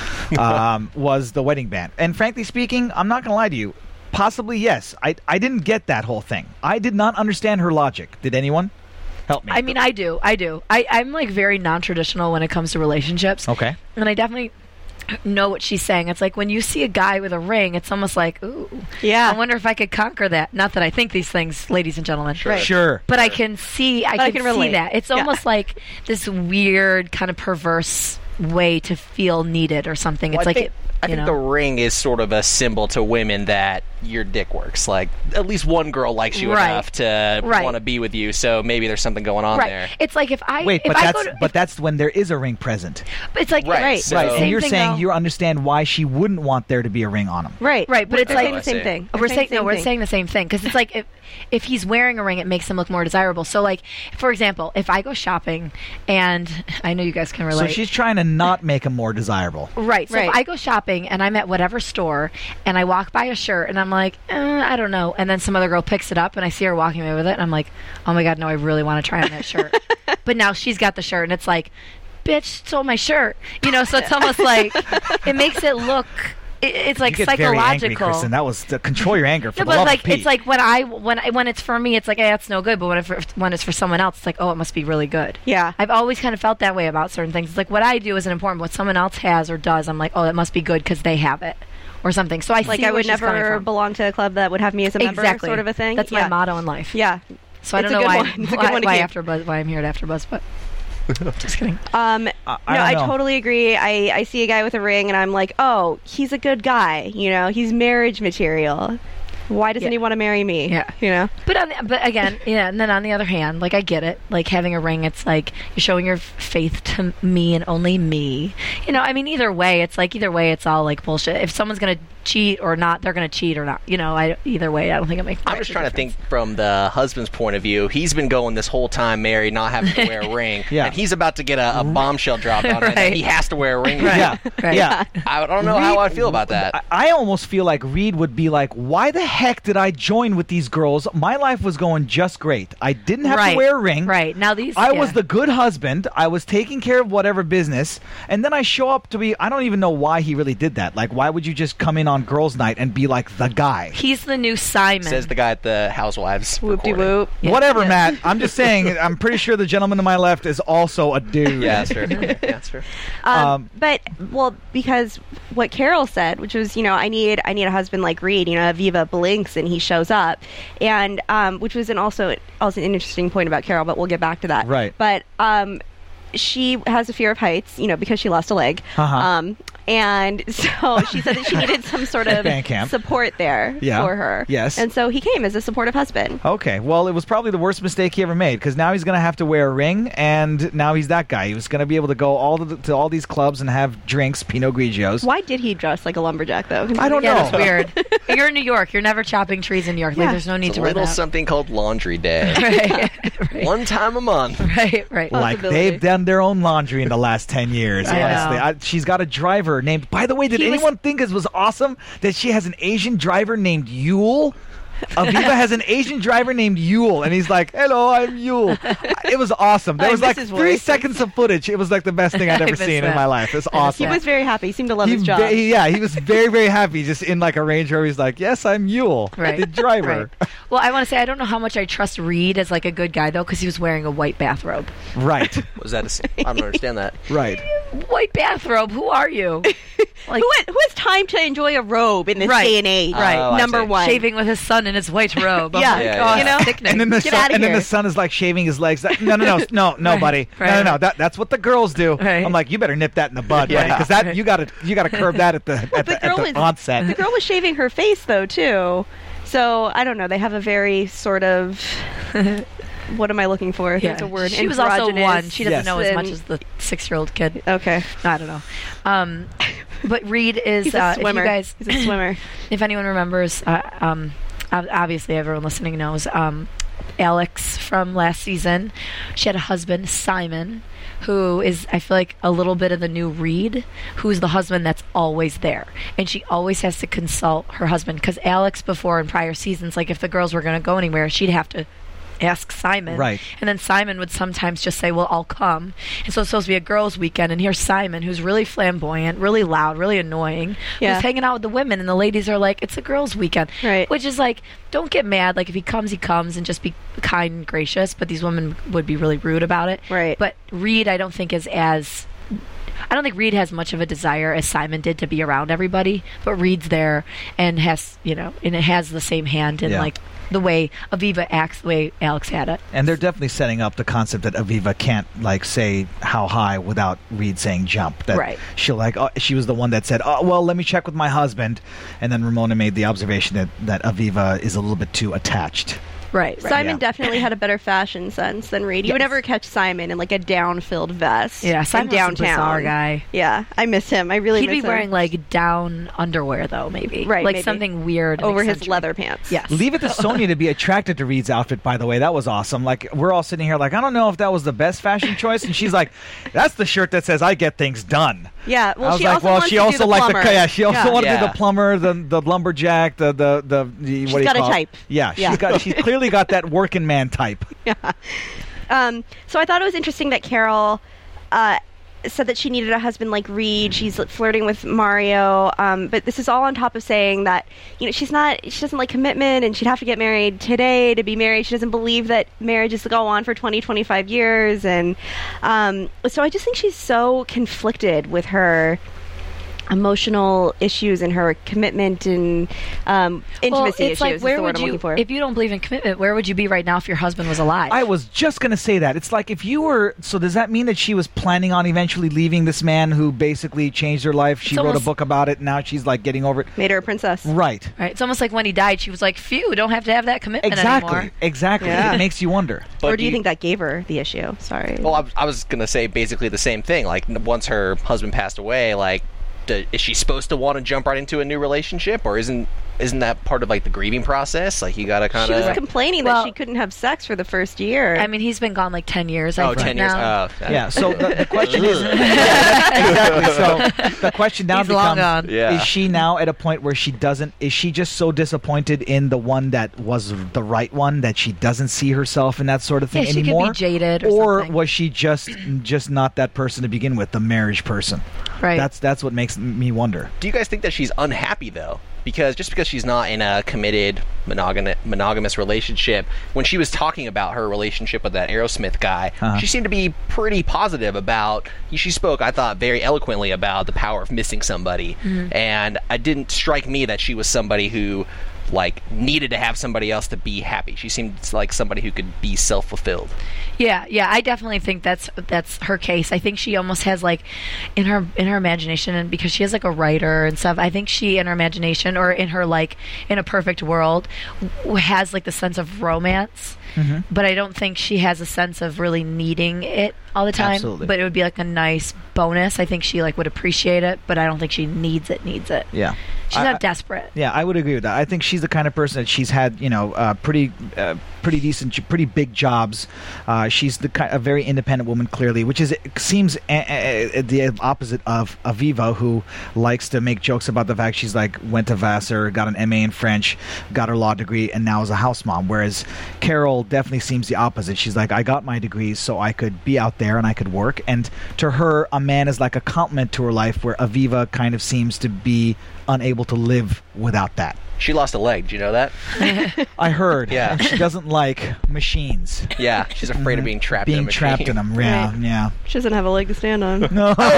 was the wedding band. And frankly speaking, I'm not going to lie to you. Possibly, yes. I didn't get that whole thing. I did not understand her logic. Did anyone? Help me. I mean, I do. I'm like very non-traditional when it comes to relationships. Okay. And I definitely know what she's saying. It's like when you see a guy with a ring, it's almost like, ooh. Yeah. I wonder if I could conquer that. Not that I think these things, ladies and gentlemen. Right. Sure. But I can see, I can relate. see that. It's Yeah. almost like this weird kind of perverse way to feel needed or something. Well, It's like I think the ring is sort of a symbol to women that your dick works. Like, at least one girl likes you Right. enough to Right. want to be with you, so maybe there's something going on right. there. It's like if I Wait, if but I that's go to, but that's when there is a ring present. it's like Right, right. so- Right. Same And you're thing, saying though. you understand why she wouldn't want there to be a ring on him. Right. Right, but it's They're like- saying the same I see. thing. We're saying the same we're thing. saying the same thing because it's like if he's wearing a ring, it makes him look more desirable. So, like, for example, if I go shopping, and I know you guys can relate. So she's trying to not make him more desirable. Right. So Right. if I go shopping shopping and I'm at whatever store and I walk by a shirt and I'm like, I don't know. And then some other girl picks it up and I see her walking away with it and I'm like, oh my God, no, I really want to try on that shirt. But now she's got the shirt and it's like, bitch stole my shirt. You know, so it's almost like it makes it look... It's like you get psychological. Very angry, Kristen. That was to control your anger. For no, the but love like of Pete. it's like when it's for me, it's like, hey, that's no good. But when it's for someone else, it's like, oh, it must be really good. Yeah. I've always kind of felt that way about certain things. It's like what I do isn't important. What someone else has or does, I'm like, oh, that must be good because they have it or something. So I like see I where would she's coming never from. belong to a club that would have me as a member, Exactly. sort of a thing. That's my motto in life. Yeah. So I It's don't a know good why one. It's a good one to keep. why I'm here at AfterBuzz, but just kidding. I totally agree. I see a guy with a ring and I'm like, oh, he's a good guy. You know, he's marriage material. Why doesn't he want to marry me? Yeah. You know? But again, yeah, and then on the other hand, like I get it. Like having a ring, it's like you're showing your faith to me and only me. You know, I mean either way, it's all like bullshit. If someone's going to cheat or not, they're going to cheat or not. You know, either way, I don't think it makes I'm just trying to think from the husband's point of view. He's been going this whole time married, not having to wear a ring. Yeah. And he's about to get a bombshell dropped on him, and then he has to wear a ring. Right. Yeah. Right. Yeah. I don't know how I feel about that. I almost feel like Reed would be like, why the heck did I join with these girls? My life was going just great. I didn't have to wear a ring. Right. Now I was the good husband. I was taking care of whatever business. And then I show up to be, I don't even know why he really did that. Like, why would you just come in on girls' night and be like the guy? He's the new Simon. Says the guy at the Housewives. Whoop-de-whoop. Yeah. Whatever, Yeah. Matt. I'm just saying, I'm pretty sure the gentleman to my left is also a dude. Yeah, that's true. Yeah, that's true. But because what Carol said, which was, you know, I need a husband like Reed. You know, Aviva blinks and he shows up, and which was also an interesting point about Carol. But we'll get back to that. Right. But she has a fear of heights, you know, because she lost a leg. Uh-huh. And so she said that she needed some sort of Band camp. support there for her. Yes. And so he came as a supportive husband. Okay, well, it was probably the worst mistake he ever made, because now he's going to have to wear a ring, and now he's that guy. He was going to be able to go to all these clubs and have drinks, Pinot Grigios. Why did he dress like a lumberjack, though? I don't Yeah, know. that's weird. You're in New York. You're never chopping trees in New York. Like, there's no need It's to a wear little that. something called Laundry Day. Right. One time a month. Right. Like, Possibility. they've done their own laundry in the last 10 years, I honestly. know. She's got a driver named... By the way, did anyone think it was awesome that she has an Asian driver named Yule? Aviva has an Asian driver named Yule, and he's like, hello, I'm Yule. It was awesome. There I was miss like his 3 voice. seconds of footage. It was like the best thing I'd ever miss seen in that. my life. It's awesome. He was very happy. He seemed to love his job. He was very, very happy just in like a Range Rover. He's like, yes, I'm Yule, Right. the driver. Right. Well, I want to say I don't know how much I trust Reed as like a good guy though, because he was wearing a white bathrobe. Right, Was that I don't understand that. right. White bathrobe. Who are you? Like Who has time to enjoy a robe in this Right. day and age? Right. Oh, I Number see. one. shaving with his son in his white robe. I'm Yeah. like, Yeah, oh, yeah. You know? sickening. And then the Get son, outta and then here. the son is like shaving his legs. No, no, Right. buddy. Right. No. That's what the girls do. Right. I'm like, you better nip that in the bud, Yeah. buddy, because that you gotta curb that at the onset. The girl was shaving her face though too. So I don't know. They have a very sort of. What am I looking for? Yeah. That's a word. She was also Androgynous. one. She doesn't Yes. know as much And- as the 6-year-old kid. Okay. I don't know. But Reed is. He's a If swimmer. you guys, He's a swimmer. if anyone remembers, obviously everyone listening knows. Alex from last season, she had a husband, Simon, who is, I feel like, a little bit of the new Reed, who's the husband that's always there. And she always has to consult her husband, because Alex, before in prior seasons, like if the girls were going to go anywhere, she'd have to ask Simon. Right. And then Simon would sometimes just say, well, I'll come. And so it's supposed to be a girls' weekend, and here's Simon, who's really flamboyant, really loud, really annoying, Yeah. who's hanging out with the women, and the ladies are like, it's a girls' weekend. Right. Which is like, don't get mad. Like, if he comes, and just be kind and gracious. But these women would be really rude about it. Right. But Reed, I don't think I don't think Reed has much of a desire as Simon did to be around everybody. But Reed's there and has, and it has the same hand in Yeah. like the way Aviva acts, the way Alex had it. And they're definitely setting up the concept that Aviva can't like say how high without Reed saying jump. That Right. She'll like, she was the one that said, oh, well, let me check with my husband. And then Ramona made the observation that Aviva is a little bit too attached. Right. Simon definitely had a better fashion sense than Reed. You would never catch Simon in like a down-filled vest. Yeah, Simon in was a downtown. bizarre guy. Yeah, I miss him. I really He'd miss be him. wearing like down underwear though, maybe. Right, Like maybe. something weird and over his eccentric. leather pants. Yes. Leave it to Sonia to be attracted to Reed's outfit, by the way. That was awesome. Like, we're all sitting here like, I don't know if that was the best fashion choice. And she's like, that's the shirt that says, I get things done. Yeah. Well, I was she like, also well, wants she to do also the liked plumber. she also wanted to do Yeah. the plumber, the lumberjack, the what do you got a call it? type. Yeah, Yeah. she's clearly got that working man type. So I thought it was interesting that Carol said that she needed a husband like Reed. She's flirting with Mario, but this is all on top of saying that she doesn't like commitment, and she'd have to get married today to be married. She doesn't believe that marriages go on for 20, 25 years, and so I just think she's so conflicted with her emotional issues and her commitment and intimacy Well, it's issues. like, is where the word would I'm you, looking for. if you don't believe in commitment, where would you be right now if your husband was alive? I was just going to say that. It's like if you were... So does that mean that she was planning on eventually leaving this man who basically changed her life? She It's wrote a almost- book about it, and now she's like getting over it. Made her a princess. Right. Right. It's almost like when he died, she was like, phew, don't have to have that commitment Exactly. anymore. Exactly. Yeah. It makes you wonder. But Or do you think that gave her the issue? Sorry. Well, I was gonna say basically the same thing. Like once her husband passed away, like is she supposed to want to jump right into a new relationship, or isn't that part of like the grieving process? Like you gotta kind She was of. complaining Well- that she couldn't have sex for the first year. I mean, he's been gone like 10 years. I Oh, think 10 years. now. Oh, Yeah, so the question is... exactly. So the question now He's long becomes, gone. Yeah. is she now at a point where she doesn't... Is she just so disappointed in the one that was the right one that she doesn't see herself in that sort of thing Yeah, she could be anymore? jaded or something. was she just not that person to begin with, the marriage person? Right. That's what makes me wonder. Do you guys think that she's unhappy though? Because just because she's not in a committed monogamous relationship, when she was talking about her relationship with that Aerosmith guy, she seemed to be pretty positive about. She spoke, I thought, very eloquently about the power of missing somebody, and it didn't strike me that she was somebody who like needed to have somebody else to be happy. She seemed like somebody who could be self-fulfilled. Yeah, I definitely think that's her case. I think she almost has like in her imagination, and because she has like a writer and stuff, I think she in her imagination or in her like in a perfect world has like the sense of romance. But I don't think she has a sense of really needing it all the time. Absolutely. But it would be like a nice bonus. I think she like would appreciate it, but I don't think she needs it. Yeah. She's not desperate. Yeah, I would agree with that. I think she's the kind of person that she's had, pretty decent, pretty big jobs. She's a very independent woman, clearly, which seems the opposite of Aviva, who likes to make jokes about the fact she's like went to Vassar, got an MA in French, got her law degree, and now is a house mom. Whereas Carol definitely seems the opposite. She's like, I got my degrees so I could be out there and I could work. And to her, a man is like a compliment to her life, where Aviva kind of seems to be unable to live without that. She lost a leg. Do you know that? I heard. Yeah. And she doesn't like machines. Yeah, she's afraid of being trapped in a Being machine. trapped in them. Yeah, Right. yeah. she doesn't have a leg to stand on.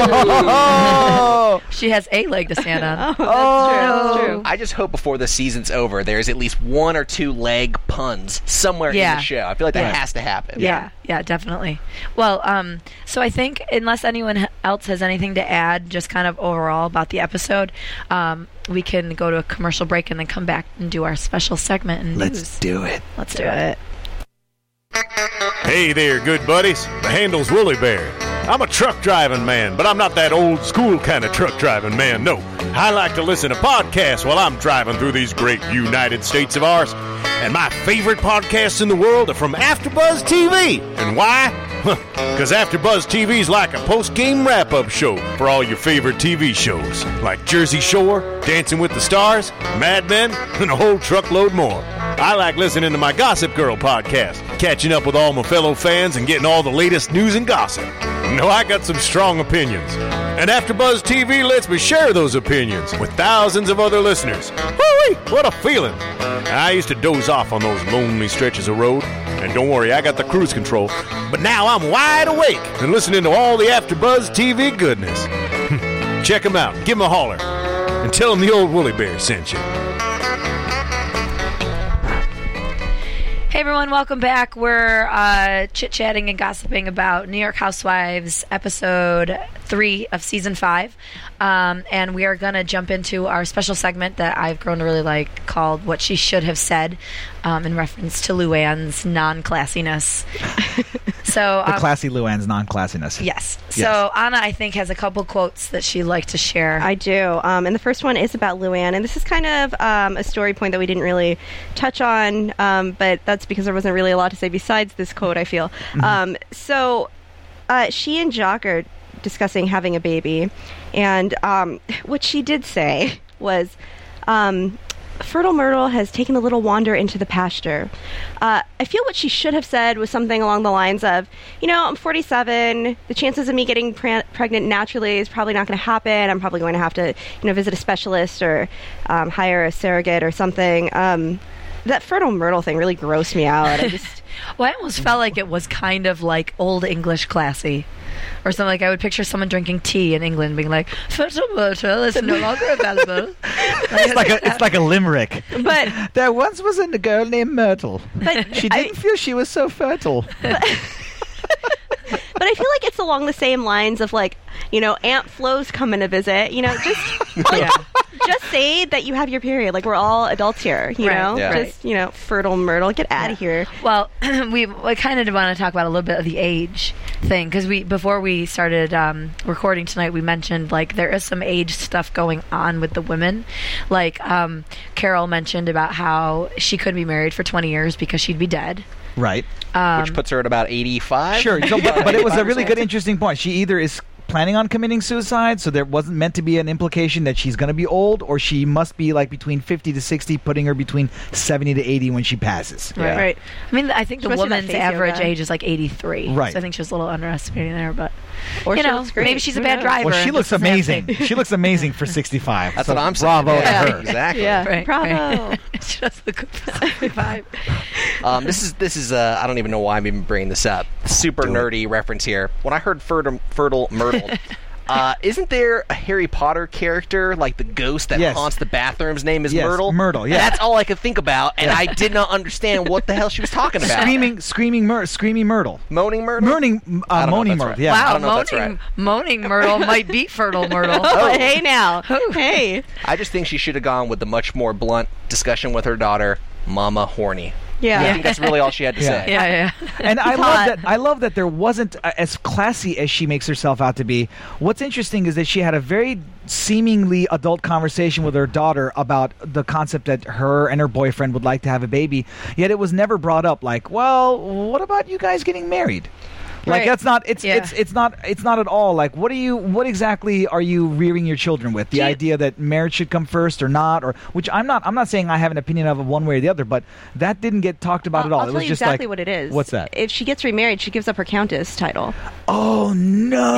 Oh, She has a leg to stand on. That's true. I just hope before the season's over, there's at least 1 or 2 leg puns somewhere in Yeah. the show. I feel like that Yeah. has to happen. Yeah, definitely. Well, so I think unless anyone else has anything to add, just kind of overall about the episode, we can go to a commercial break and then come back and do our special segment and news. let's do it. Let's do it. Hey there, good buddies. The handle's Woolly Bear. I'm a truck driving man, but I'm not that old school kind of truck driving man, no. I like to listen to podcasts while I'm driving through these great United States of ours. And my favorite podcasts in the world are from AfterBuzz TV. And why? Because AfterBuzz TV is like a post-game wrap-up show for all your favorite TV shows, like Jersey Shore, Dancing with the Stars, Mad Men, and a whole truckload more. I like listening to my Gossip Girl podcast, catching up with all my fellow fans and getting all the latest news and gossip. No, I got some strong opinions. And AfterBuzz TV lets me share those opinions with thousands of other listeners. Woo-wee, what a feeling. I used to doze off on those lonely stretches of road. And don't worry, I got the cruise control. But now I'm wide awake and listening to all the AfterBuzz TV goodness. Check them out. Give them a holler. And tell them the old Woolly Bear sent you. Hey everyone, welcome back. We're chit-chatting and gossiping about New York Housewives episode 3 of season 5. And we are going to jump into our special segment that I've grown to really like, called What She Should Have Said. in reference to Luann's non-classiness. So The classy Luann's non-classiness. yes. So Anna, I think, has a couple quotes that she'd like to share. I do. And the first one is about Luann. And this is kind of a story point that we didn't really touch on, but that's because there wasn't really a lot to say besides this quote, I feel. So she and Jacques are discussing having a baby. And what she did say was... Fertile Myrtle has taken a little wander into the pasture. I feel what she should have said was something along the lines of, I'm 47. The chances of me getting pregnant naturally is probably not going to happen. I'm probably going to have to, visit a specialist or hire a surrogate or something. That Fertile Myrtle thing really grossed me out. I just... Well, I almost felt like it was kind of like Old English classy. Or something like I would picture someone drinking tea in England being like, Fertile Myrtle is no longer available. It's like a limerick. But There once was a girl named Myrtle. But She didn't feel she was so fertile. But I feel like it's along the same lines of like, Aunt Flo's coming to visit. Just say that you have your period. Like, we're all adults here, you know? Yeah. Just, Fertile Myrtle, get out of here. Well, we kind of want to talk about a little bit of the age thing because before we started recording tonight, we mentioned like there is some age stuff going on with the women. Like Carol mentioned about how she couldn't be married for 20 years because she'd be dead. Right. Which puts her at about 85. Sure. So, but it was a really good, interesting point. She either is planning on committing suicide, so there wasn't meant to be an implication that she's going to be old, or she must be like between 50 to 60, putting her between 70 to 80 when she passes. Yeah. Right. I mean, I think She the must do that woman's face average yoga. age is like 83. Right. So I think she was a little underestimating there, but Or you she know, looks great. maybe she's a Who bad knows? driver. Well, she and looks doesn't have amazing. to- She looks amazing for 65. That's So what I'm saying. Bravo to Yeah, her. exactly. Yeah. Right, Bravo. right. She does look good for 75. This is I don't even know why I'm even bringing this up. Super nerdy reference here. When I heard Fertile Myrtle, isn't there a Harry Potter character like the ghost that Yes. haunts the bathrooms? Name is Yes, Myrtle. Myrtle, yeah. That's all I could think about, and I did not understand what the hell she was talking about. Screaming Myrtle. Moaning Myrtle. Moaning I don't know Moaning if that's Myrtle. right. Yeah. I Wow, don't know if that's moaning Myrtle might beat Fertile Myrtle. Oh, hey now. Hey. I just think she should have gone with the much more blunt discussion with her daughter, Mama Horny. Yeah. I think that's really all she had to Yeah. say. Yeah. And I Hot. love that. I love that there wasn't as classy as she makes herself out to be. What's interesting is that she had a very seemingly adult conversation with her daughter about the concept that her and her boyfriend would like to have a baby. Yet it was never brought up. Like, well, what about you guys getting married? Like Right. that's not. It's Yeah. it's not at all. Like, what exactly are you rearing your children with? The idea that marriage should come first or not, or which I'm not saying I have an opinion of one way or the other, but that didn't get talked about at all. I'll It tell was you just exactly like, what it is. What's that? If she gets remarried, she gives up her countess title. Oh no!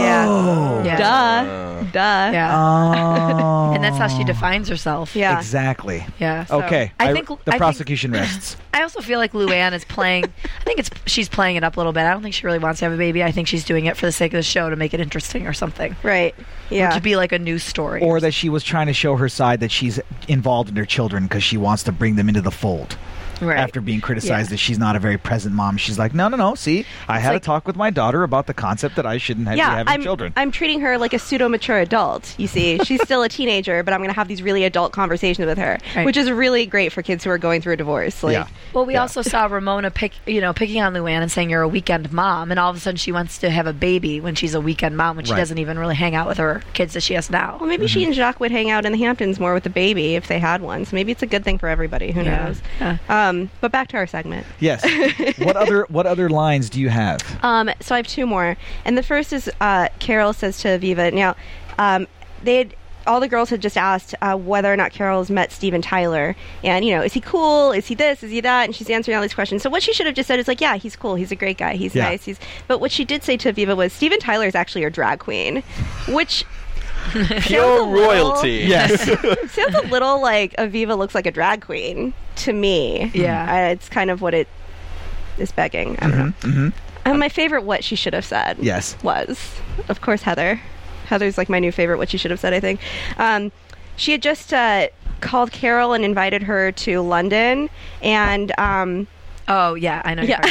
Yeah. Duh. Yeah. Oh. And that's how she defines herself. Yeah. Exactly. Yeah. So Okay. I think the prosecution rests. I also feel like Luann is playing. I think she's playing it up a little bit. I don't think she really wants to have a baby. I think she's doing it for the sake of the show to make it interesting or something. Right. Yeah. To be like a news story. Or that she was trying to show her side that she's involved in her children because she wants to bring them into the fold. right. After being criticized Yeah. that she's not a very present mom, she's like, no. See, I had like- a talk with my daughter about the concept that I shouldn't be having children. I'm treating her like a pseudo-mature adult, you see. She's still a teenager, but I'm going to have these really adult conversations with her, Right. which is really great for kids who are going through a divorce. Like, Yeah. Well, we also saw Ramona picking on Luann and saying you're a weekend mom, and all of a sudden she wants to have a baby when she's a weekend mom, when she Right. doesn't even really hang out with her kids that she has now. Well, maybe she and Jacques would hang out in the Hamptons more with the baby if they had one. So maybe it's a good thing for everybody. Who Yeah. knows? Yeah. But back to our segment. Yes. What other lines do you have? So I have two more, and the first is Carol says to Aviva. Now, all the girls had just asked whether or not Carol's met Steven Tyler, and is he cool? Is he this? Is he that? And she's answering all these questions. So what she should have just said is like, yeah, he's cool. He's a great guy. He's Yeah. nice. But what she did say to Aviva was Steven Tyler is actually your drag queen, which. Pure royalty. Yes. Sounds a little like Aviva looks like a drag queen to me. Yeah. It's kind of what it is begging. I don't know. Mm-hmm. And my favorite what she should have said Yes. was, of course, Heather. Heather's like my new favorite what she should have said, I think. She had just called Carol and invited her to London. And, Oh, yeah, I know. yeah.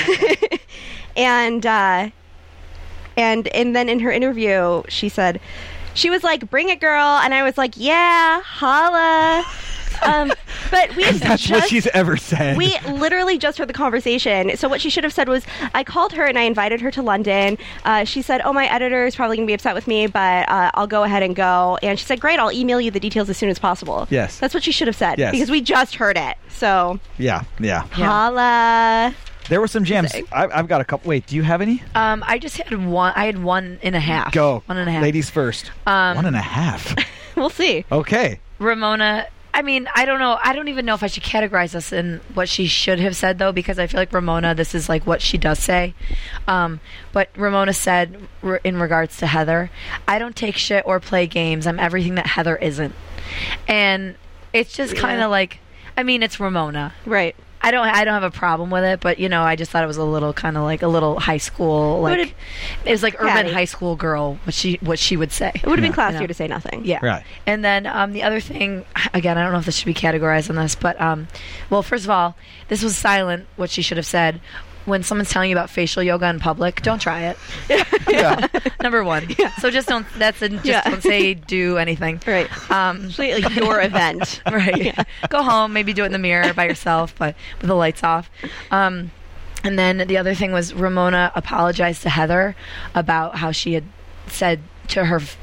and then in her interview, she said, she was like, bring it, girl. And I was like, yeah, holla. But we That's what she's ever said. We literally just heard the conversation. So what she should have said was, I called her and I invited her to London. She said, oh, my editor is probably going to be upset with me, but I'll go ahead and go. And she said, great, I'll email you the details as soon as possible. Yes. That's what she should have said. Yes. Because we just heard it. So Yeah. holla. There were some gems. I've got a couple. Wait, do you have any? I just had one. I had 1.5. Go. 1.5. Ladies first. 1.5. We'll see. Okay. Ramona. I mean, I don't know. I don't even know if I should categorize this in what she should have said, though, because I feel like Ramona, this is like what she does say. But Ramona said in regards to Heather, I don't take shit or play games. I'm everything that Heather isn't. And it's just kind of like, I mean, it's Ramona. Right. I don't have a problem with it, but I just thought it was a little kind of like a little high school, like it was like urban Catty. high school girl, what she would say. It would have been classier You know. to say nothing. Yeah. Right. And then the other thing, again, I don't know if this should be categorized on this, but well, first of all, this was silent, what she should have said. When someone's telling you about facial yoga in public, don't try it. Yeah. Number one. So just don't. Don't say do anything. Right. Especially like your event. Right. Go home, maybe do it in the mirror by yourself, but with the lights off. And then the other thing was Ramona apologized to Heather about how she had said to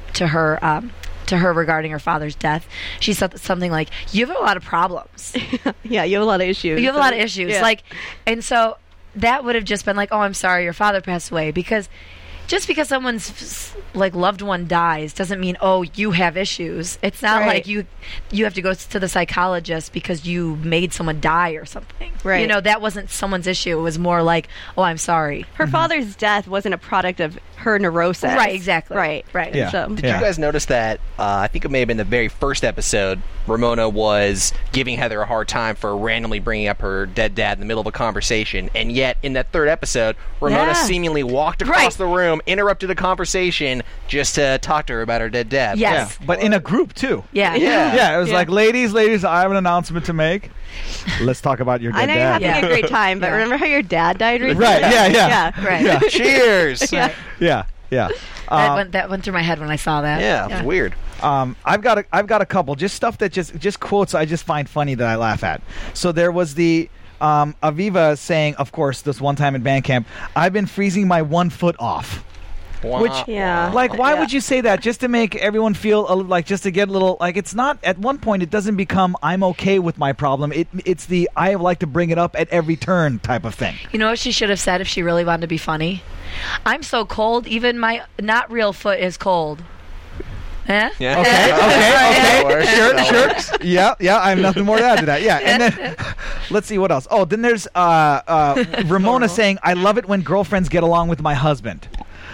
her regarding her father's death. She said something like, "You have a lot of problems. Yeah, you have a lot of issues. You have a lot of issues." Yeah. Like, and so that would have just been like, "Oh, I'm sorry, your father passed away," because just because someone's like loved one dies doesn't mean, oh, you have issues. It's not Right. like you have to go to the psychologist because you made someone die or something. Right. That wasn't someone's issue. It was more like, oh, I'm sorry. Her father's death wasn't a product of her neurosis. Right, exactly. Right. Yeah. So, Did you guys notice that, I think it may have been the very first episode, Ramona was giving Heather a hard time for randomly bringing up her dead dad in the middle of a conversation, and yet in that third episode, Ramona Yeah. seemingly walked across the room, interrupted a conversation just to talk to her about her dead dad. Yes. But in a group, too. Yeah. Yeah, it was like, ladies, I have an announcement to make. Let's talk about your I dead know you're dad. having a great time, but Yeah. remember how your dad died recently? Right, yeah. Yeah. Right. Yeah. Cheers! Yeah. That went through my head when I saw that. Yeah, it was weird. I've got a couple, just stuff that just quotes I just find funny that I laugh at. So there was the Aviva saying, of course, this one time at band camp, I've been freezing my 1 foot off. Which, Yeah. like, why would you say that? Just to make everyone feel like, just to get a little, like, it's not, at one point, it doesn't become, I'm okay with my problem. It's the, I like to bring it up at every turn type of thing. You know what she should have said if she really wanted to be funny? I'm so cold, even my not real foot is cold. Eh? Yeah. Okay. Sure. Works. Yeah, I have nothing more to add to that. Yeah, and then let's see what else. Oh, then there's Ramona saying, I love it when girlfriends get along with my husband.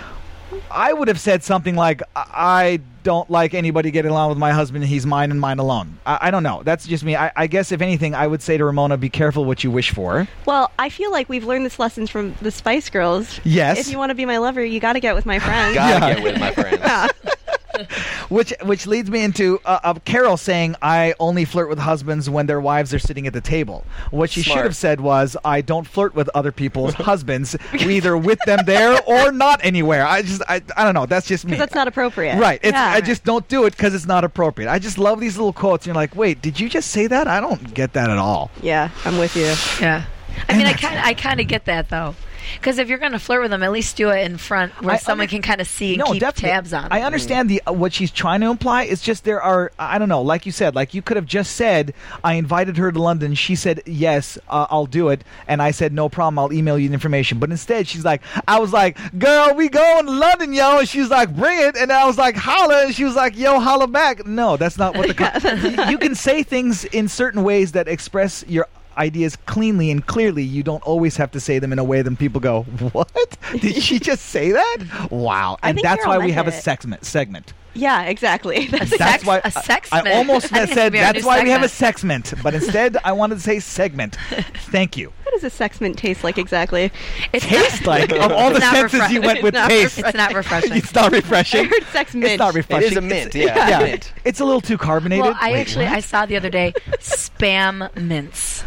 I would have said something like, I don't like anybody getting along with my husband. He's mine and mine alone. I don't know. That's just me. I guess, if anything, I would say to Ramona, be careful what you wish for. Well, I feel like we've learned this lesson from the Spice Girls. Yes. If you want to be my lover, you got to get with my friends. Gotta get with my friends. Which leads me into Carol saying, I only flirt with husbands when their wives are sitting at the table. What she should have said was, I don't flirt with other people's husbands, either with them there or not anywhere. I don't know. That's just me. Because that's not appropriate. Right. Yeah. I just don't do it because it's not appropriate. I just love these little quotes. And you're like, wait, did you just say that? I don't get that at all. Yeah, I'm with you. Yeah. I mean, I kind of get that, though. Because if you're going to flirt with them, at least do it in front where someone can kind of see and keep definitely. tabs on them. I understand what she's trying to imply. It's just there are, I don't know, like you said, like you could have just said, I invited her to London. She said, yes, I'll do it. And I said, no problem, I'll email you the information. But instead, she's like, I was like, girl, we going to London, yo. And she was like, bring it. And I was like, holla. And she was like, yo, holla back. No, that's not what you can say things in certain ways that express your ideas cleanly and clearly. You don't always have to say them in a way that people go, what? Did she just say that? Wow. And think that's Carol why we have a meant segment. Yeah, exactly. That's why a sex I almost said that's why we have a segment. segment, but instead I wanted to say segment. Thank you. What does a sexment taste like exactly? It's Taste like of all the It's not senses you went with not taste. It's not refreshing. It's not refreshing. I heard sex mint. It's not refreshing. It is a mint, It's- yeah. Mint. It's a little too carbonated. Well, I Wait, what? I saw the other day spam mints.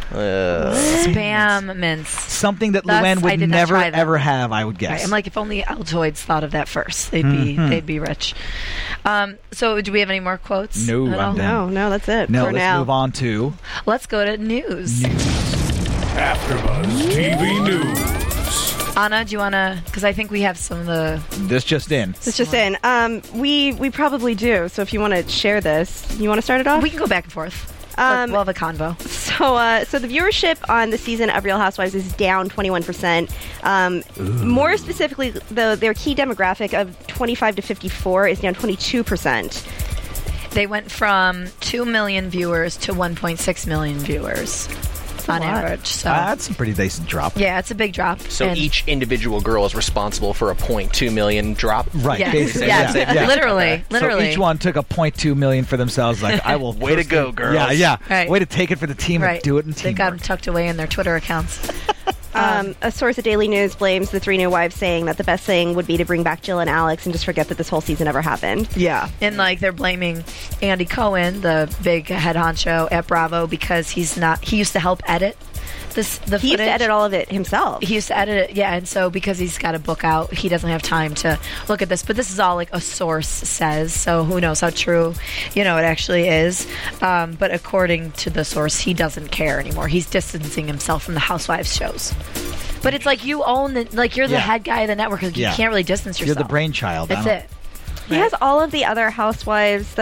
Spam mints. Something that Thus, Luann I would did not never try them. ever have, I would guess. Right. I'm like, if only Altoids thought of that first, they'd be rich. So do we have any more quotes? No, at all? I'm done. No, that's it No, for let's now. move on to Let's go to news. AfterBuzz TV News. Anna, do you want to? Because I think we have some of the. this just in. It's just in. We probably do. So if you want to share this, you want to start it off? We can go back and forth. Um, We'll have a convo. So the viewership on the season of Real Housewives is down 21%. More specifically, their key demographic of 25 to 54 is down 22%. They went from 2 million viewers to 1.6 million viewers on lot. average. So That's a pretty decent drop. yeah, it's a big drop. So And- each individual girl is responsible for a 0.2 million drop. Right, Yes, basically. yes, Yeah. literally. So each one took a 0.2 million for themselves. Like, I will. Way to go, girls. Yeah. Right. Way to take it for the team Right. and do it in They got them teamwork. tucked away in their Twitter accounts. A source at Daily News blames the three new wives, saying that the best thing would be to bring back Jill and Alex and just forget that this whole season ever happened. Yeah, and like they're blaming Andy Cohen, the big head honcho at Bravo, because he's not. He used to help edit the He footage. used to edit all of it himself. He used to edit it, yeah, and so because he's got a book out, he doesn't have time to look at this. But this is all like a source says, so who knows how true, it actually is. But according to the source, he doesn't care anymore. He's distancing himself from the Housewives shows. But it's like you own the, like you're the Yeah. head guy of the network. Like, you Yeah. can't really distance You're yourself. the brainchild. That's it. He has all of the other housewives.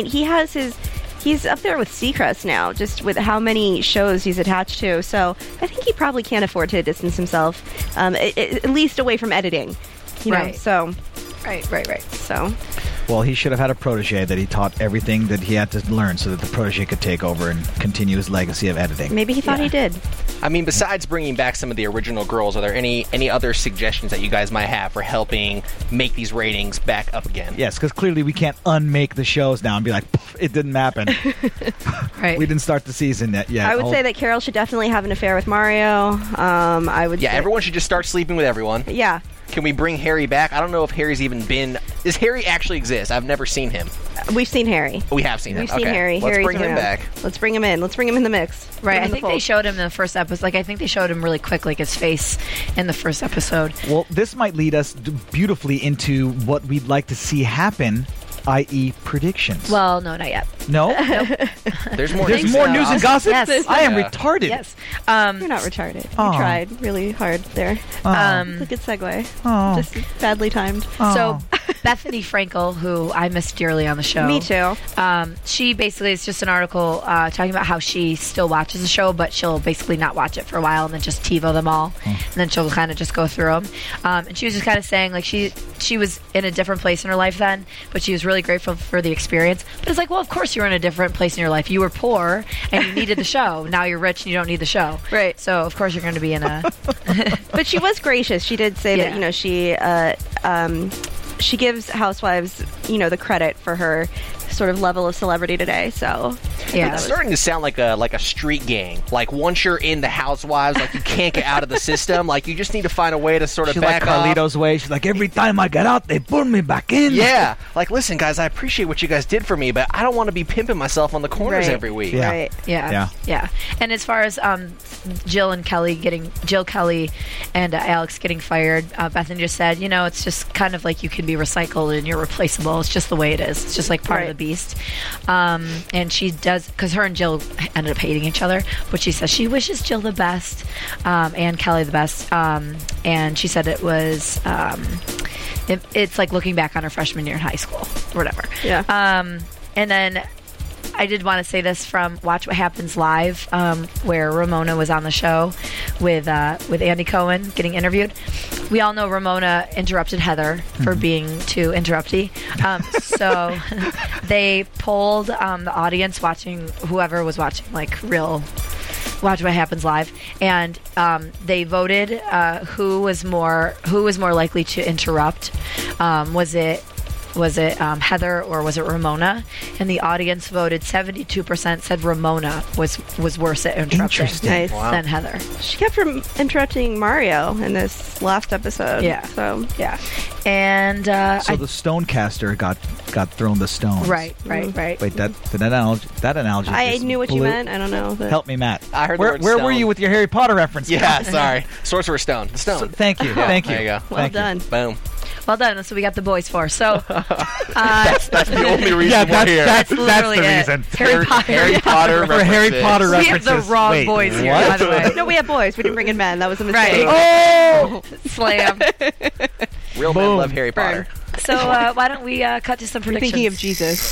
He's up there with Seacrest now, just with how many shows he's attached to. So I think he probably can't afford to distance himself, at least away from editing. You know, Right. so Right. Well, he should have had a protege that he taught everything that he had to learn so that the protege could take over and continue his legacy of editing. maybe he thought he did. I mean, besides bringing back some of the original girls, are there any other suggestions that you guys might have for helping make these ratings back up again? Yes, because clearly we can't unmake the shows now and be like, "Poof, it didn't happen. Right. We didn't start the season yet. I would say that Carol should definitely have an affair with Mario. I would. Yeah, say, everyone should just start sleeping with everyone. Yeah, Can we bring Harry back? I don't know if Harry's even been... Does Harry actually exist? I've never seen him. we've seen Harry. We have seen him. We've seen Okay. Harry. Let's Harry's bring him around. back. Let's bring him in. Let's bring him in the mix. Put Right, him I in the think they fold. showed him in the first episode. Like, I think they showed him really quick, like his face in the first episode. Well, this might lead us beautifully into what we'd like to see happen, i.e. predictions. Well, no, not yet. no? There's more There's news more and news and gossip. gossip? Yes. I am Yeah. retarded. Yes. You're not retarded. Aw. You tried really hard there. It's a good segue. Oh. Just badly timed. So Bethany Frankel, who I miss dearly on the show. Me too. She basically, it's just an article talking about how she still watches the show, but she'll basically not watch it for a while and then just TiVo them all. And then she'll kind of just go through them. And she was just kind of saying, like, she was in a different place in her life then, but she was really grateful for the experience. But it's like, well, of course you were in a different place in your life. You were poor and you needed the show. Now you're rich and you don't need the show. Right. So, of course, you're going to be in a... But she was gracious. She did say Yeah. that, she gives Housewives, the credit for her sort of level of celebrity today. So Yeah. It's starting to sound like a street gang. Like once you're in the Housewives, like you can't get out of the system. Like you just need to find a way to sort of She's like back off. Carlito's way. She's like, every time I get out, they pull me back in. Yeah, like listen, guys, I appreciate what you guys did for me, but I don't want to be pimping myself on the corners Right. every week. Yeah. right. Yeah. And as far as Jill Kelly and Alex getting fired, Bethany just said, it's just kind of like you can be recycled and you're replaceable. It's just the way it is. It's just like part of Right. the beast. And she does, because her and Jill ended up hating each other, but she says she wishes Jill the best and Kelly the best. And she said it was, it's like looking back on her freshman year in high school or whatever. Yeah. And then I did want to say this from Watch What Happens Live, where Ramona was on the show with Andy Cohen getting interviewed. We all know Ramona interrupted Heather for being too interrupty. So they polled the audience watching, whoever was watching, like real Watch What Happens Live, and they voted who was more likely to interrupt. Was it Heather or was it Ramona? And the audience voted 72% said Ramona was worse at interrupting Interesting. Nice. than Heather. She kept from interrupting Mario in this last episode. Yeah. So Yeah. And So the Stonecaster got thrown the stones. right. Wait, that analogy. I just knew what you blew- meant. I don't know. But Help me, Matt. I heard the Where word were stone. you with your Harry Potter reference? Yeah, sorry. Sorcerer's Stone. The stone. So, thank you. Yeah, Thank you. there you go. Well Thank you. done. Boom. Well done. That's what we got the boys for. So That's the only reason we're here. That's literally the it. reason. Harry Potter. Harry Potter For Harry references. Potter We have the references. wrong Wait, boys here, what? by the way. No, we have boys. We didn't bring in men. That was a mistake. Oh! Slam. Real men love Harry Potter. So why don't we cut to some We're predictions? thinking of Jesus.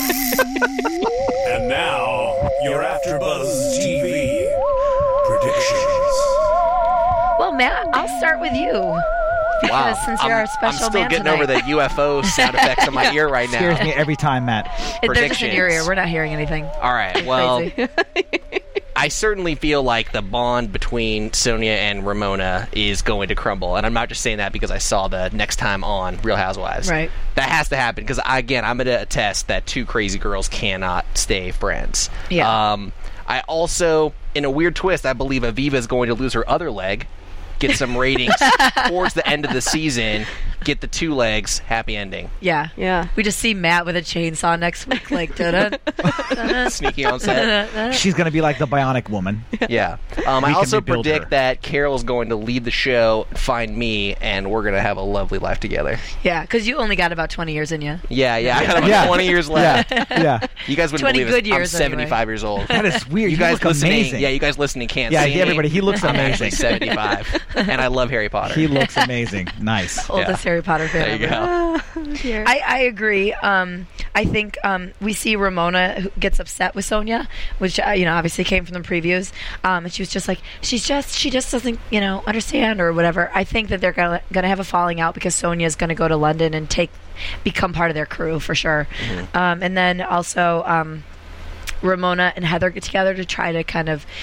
And now, your AfterBuzz TV predictions. Well, Matt, I'll start with you. Because since you're our special I'm still man getting tonight. over the UFO sound effects in my ear right now. Scares me every time, Matt. They're just in your ear. predictions. We're not hearing anything. All right. Well, Crazy. I certainly feel like the bond between Sonia and Ramona is going to crumble, and I'm not just saying that because I saw the next time on Real Housewives. Right. That has to happen because again, I'm going to attest that two crazy girls cannot stay friends. Yeah. I also, in a weird twist, I believe Aviva is going to lose her other leg, get some ratings towards the end of the season, get the two legs, happy ending. Yeah. Yeah. We just see Matt with a chainsaw next week, like, da-da. Sneaky on set. She's going to be like the Bionic Woman. Yeah. I can also rebuild predict her. that Carol's going to leave the show, find me, and we're going to have a lovely life together. Yeah, because you only got about 20 years in you. Yeah. I got about Yeah. 20 years left. Yeah. You guys wouldn't 20 believe good it. I'm years 75 years old. That is weird. You You guys look listening, amazing. yeah, you guys listening can't Yeah, see me. everybody, he looks I'm actually amazing. 75, and I love Harry Potter. He looks amazing. Nice. Oldest Harry Potter fan There you ever. go. I agree. I think we see Ramona who gets upset with Sonia, which obviously came from the previews. And she was just like, she just doesn't understand or whatever. I think that they're gonna have a falling out because Sonia is gonna go to London and become part of their crew for sure. And then also Ramona and Heather get together to try to kind of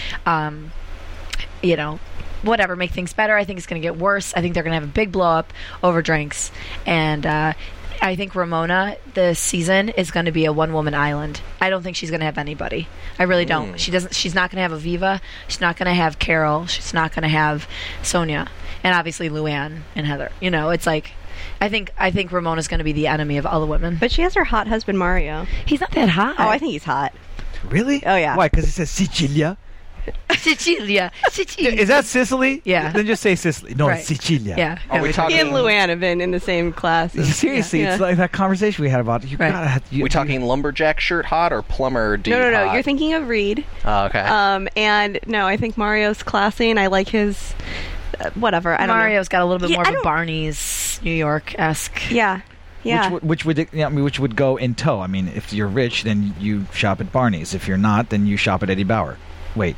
whatever, make things better. I think it's going to get worse. I think they're going to have a big blow up over drinks. And I think Ramona this season is going to be a one-woman island. I don't think she's going to have anybody. I really don't. She's not going to have Aviva. She's not going to have Carol. She's not going to have Sonia. And obviously Luann and Heather. It's like, I think Ramona's going to be the enemy of all the women. But she has her hot husband, Mario. He's not that hot. Oh, I think he's hot. Really? Oh, yeah. Why? Because it says Sicilia? Sicilia. Is that Sicily? Yeah. Then just say Sicily. No, Right. it's Sicilia. Yeah. Are we talking? He and Luann have been in the same class. Seriously, Yeah. it's like that conversation we had about you Right. gotta. We talking lumberjack shirt hot or plumber dude No. hot? You're thinking of Reed. Oh, okay. And no, I think Mario's classy, and I like his whatever. I don't Mario's got a little bit Yeah, more I of a don't- Barney's New York-esque. know. Yeah. Yeah. Which would go in tow. I mean, if you're rich, then you shop at Barney's. If you're not, then you shop at Eddie Bauer. Wait.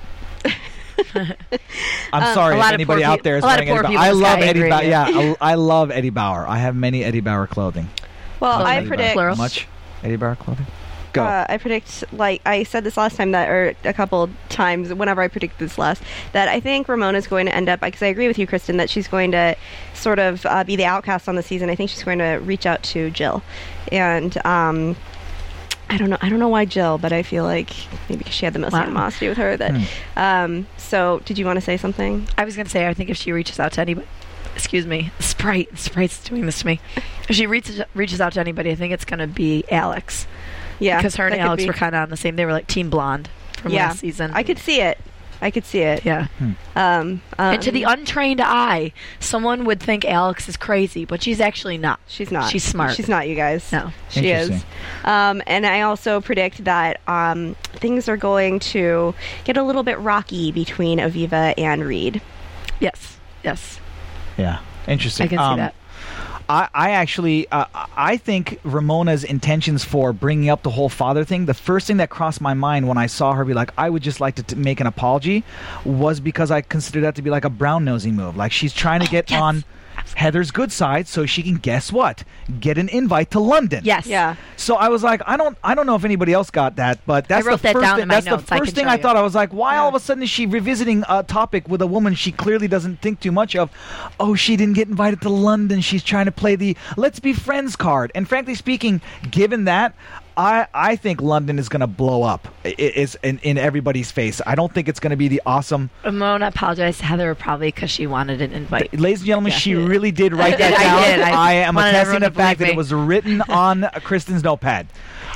I'm sorry a if lot of anybody poor out there is a lot of wearing poor Eddie Bauer. people I just love got Eddie angry Bauer. at you. Yeah, I love Eddie Bauer. I have many Eddie Bauer clothing. Well, I Eddie Bauer. predict. Plural. Much Eddie Bauer clothing. Go. I predict, like I said this last time, or a couple times, whenever I predict this last, that I think Ramona's going to end up, because I agree with you, Kristen, that she's going to sort of be the outcast on the season. I think she's going to reach out to Jill. And I don't know why Jill, but I feel like maybe because she had the most Wow. animosity with her. That. So, did you want to say something? I was going to say, I think if she reaches out to anybody, excuse me, Sprite's doing this to me. If she reaches out to anybody, I think it's going to be Alex. Yeah, Because her and that could Alex be. were kind of on the same. They were like Team Blonde from last season. I could see it. Yeah. And to the untrained eye, someone would think Alex is crazy, but she's actually not. She's not. She's smart. She's not, you guys. No. She is. Interesting. And I also predict that things are going to get a little bit rocky between Aviva and Reed. Yes. Yeah. Interesting. I can see that. I actually, I think Ramona's intentions for bringing up the whole father thing, the first thing that crossed my mind when I saw her be like, I would just like to make an apology, was because I consider that to be like a brown-nosing move. Like she's trying to get yes. on Heather's good side so she can, guess what? Get an invite to London. Yes. Yeah. So I was like, I don't know if anybody else got that, but that's wrote the that first down thing. in my That's the notes. I first can thing show I you. thought. I was like, why all of a sudden is she revisiting a topic with a woman she clearly doesn't think too much of? Oh, she didn't get invited to London. She's trying to play the let's be friends card. And frankly speaking, given that, I think London is going to blow up. It's in everybody's face. I don't think it's going to be the awesome. Ramona apologized to Heather probably because she wanted an invite. Ladies and gentlemen, she really did write I did, that I down. did. I I am wanted attesting everyone the to believe fact that me. it was written on Kristen's notepad.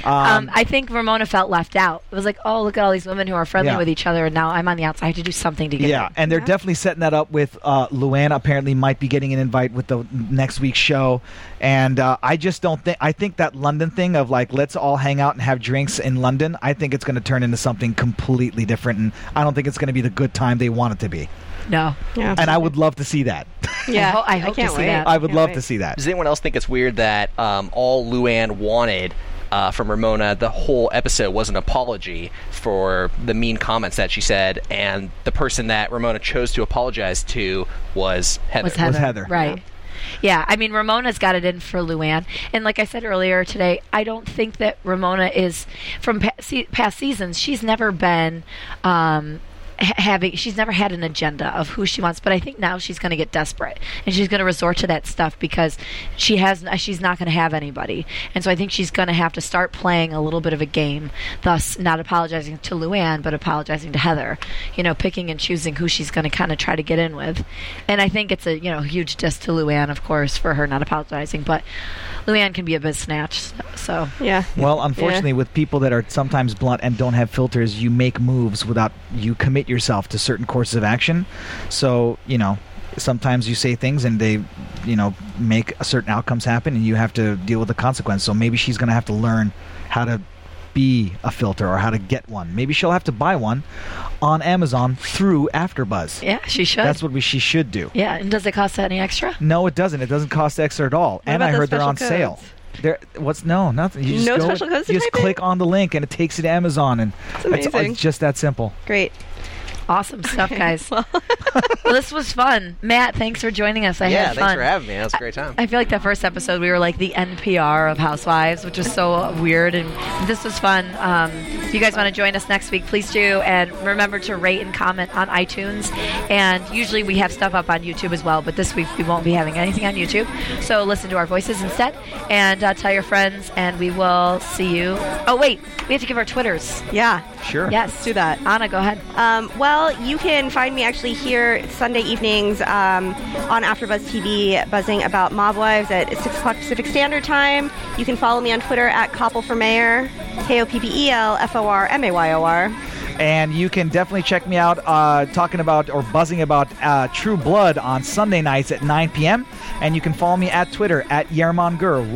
I think Ramona felt left out. It was like, oh, look at all these women who are friendly Yeah. with each other, and now I'm on the outside. I have to do something to get Yeah, in. and they're definitely setting that up with Luann apparently might be getting an invite with the next week's show. And I just don't think... I think that London thing of, like, let's all hang out and have drinks in London, I think it's going to turn into something completely different. And I don't think it's going to be the good time they want it to be. No. Yeah. And I would love to see that. Yeah, I hope to can't see wait. that. I would Can't love wait. to see that. Does anyone else think it's weird that all Luann wanted from Ramona the whole episode was an apology for the mean comments that she said, and the person that Ramona chose to apologize to was Heather? Was Heather. Was Heather. Right. Yeah, I mean, Ramona's got it in for Luann. And like I said earlier today, I don't think that Ramona is, from past seasons, she's never been she's never had an agenda of who she wants, but I think now she's going to get desperate and she's going to resort to that stuff because she's not going to have anybody, and so I think she's going to have to start playing a little bit of a game, thus not apologizing to Luann but apologizing to Heather, picking and choosing who she's going to kind of try to get in with. And I think it's a huge diss to Luann, of course, for her not apologizing, but Luann can be a bit snatched, so Yeah. Well, unfortunately, with people that are sometimes blunt and don't have filters, you make moves without you commit yourself to certain courses of action. So, sometimes you say things and they, make certain outcomes happen and you have to deal with the consequence. So maybe she's going to have to learn how to be a filter or how to get one. Maybe she'll have to buy one on Amazon through AfterBuzz. yeah, she should. That's what she should do. Yeah, and does it cost any extra? No, it doesn't. It doesn't cost extra at all. And about I the heard they're on special sale. codes? Nothing. You just No go special codes to You just type in? click on the link and it takes you to Amazon, and amazing. it's just that simple. Great. Awesome stuff, guys. Well, this was fun. Matt, thanks for joining us. I Yeah, had fun. thanks for having me. That was a great time. I feel like that first episode we were like the NPR of Housewives, which was so weird, and this was fun. If you guys want to join us next week, please do, and remember to rate and comment on iTunes. And usually we have stuff up on YouTube as well, but this week we won't be having anything on YouTube, so listen to our voices instead, and tell your friends, and we will see you. Oh wait, we have to give our Twitters. Yeah. Sure. Yes, Let's do that. Anna, go ahead. Well, you can find me actually here Sunday evenings on AfterBuzz TV, buzzing about Mob Wives at 6 o'clock Pacific Standard Time. You can follow me on Twitter at Koppel for Mayor, KOPPELFORMAYOR. And you can definitely check me out talking about or buzzing about True Blood on Sunday nights at 9 p.m. And you can follow me at Twitter at Yermangur,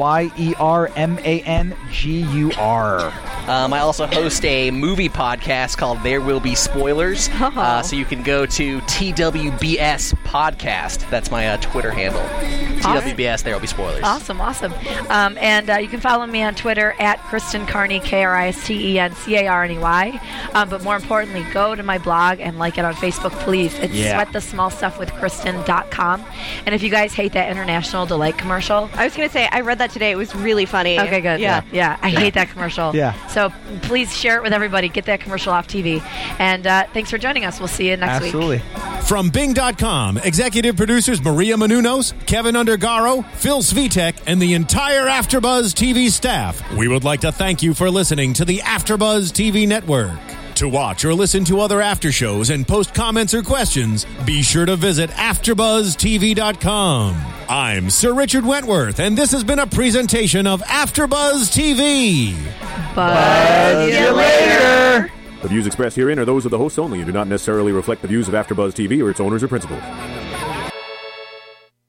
YERMANGUR. I also host a movie podcast called There Will Be Spoilers. So you can go to TWBS Podcast. That's my Twitter handle. TWBS, There Will Be Spoilers. Awesome. And you can follow me on Twitter at Kristen Carney, KRISTENCARNEY. But more importantly, go to my blog and like it on Facebook, please. It's sweatthesmallstuffwithkristen.com. And if you guys hate that International Delight commercial, I was going to say, I read that today. It was really funny. okay, good. Yeah. I hate that commercial. Yeah. So please share it with everybody. Get that commercial off TV. And thanks for joining us. We'll see you next week. Absolutely. From Bing.com, executive producers Maria Menounos, Kevin Undergaro, Phil Svitek, and the entire AfterBuzz TV staff, we would like to thank you for listening to the AfterBuzz TV network. To watch or listen to other after shows and post comments or questions, be sure to visit AfterBuzzTV.com. I'm Sir Richard Wentworth, and this has been a presentation of AfterBuzz TV. Buzz you later. The views expressed herein are those of the hosts only and do not necessarily reflect the views of AfterBuzz TV or its owners or principals.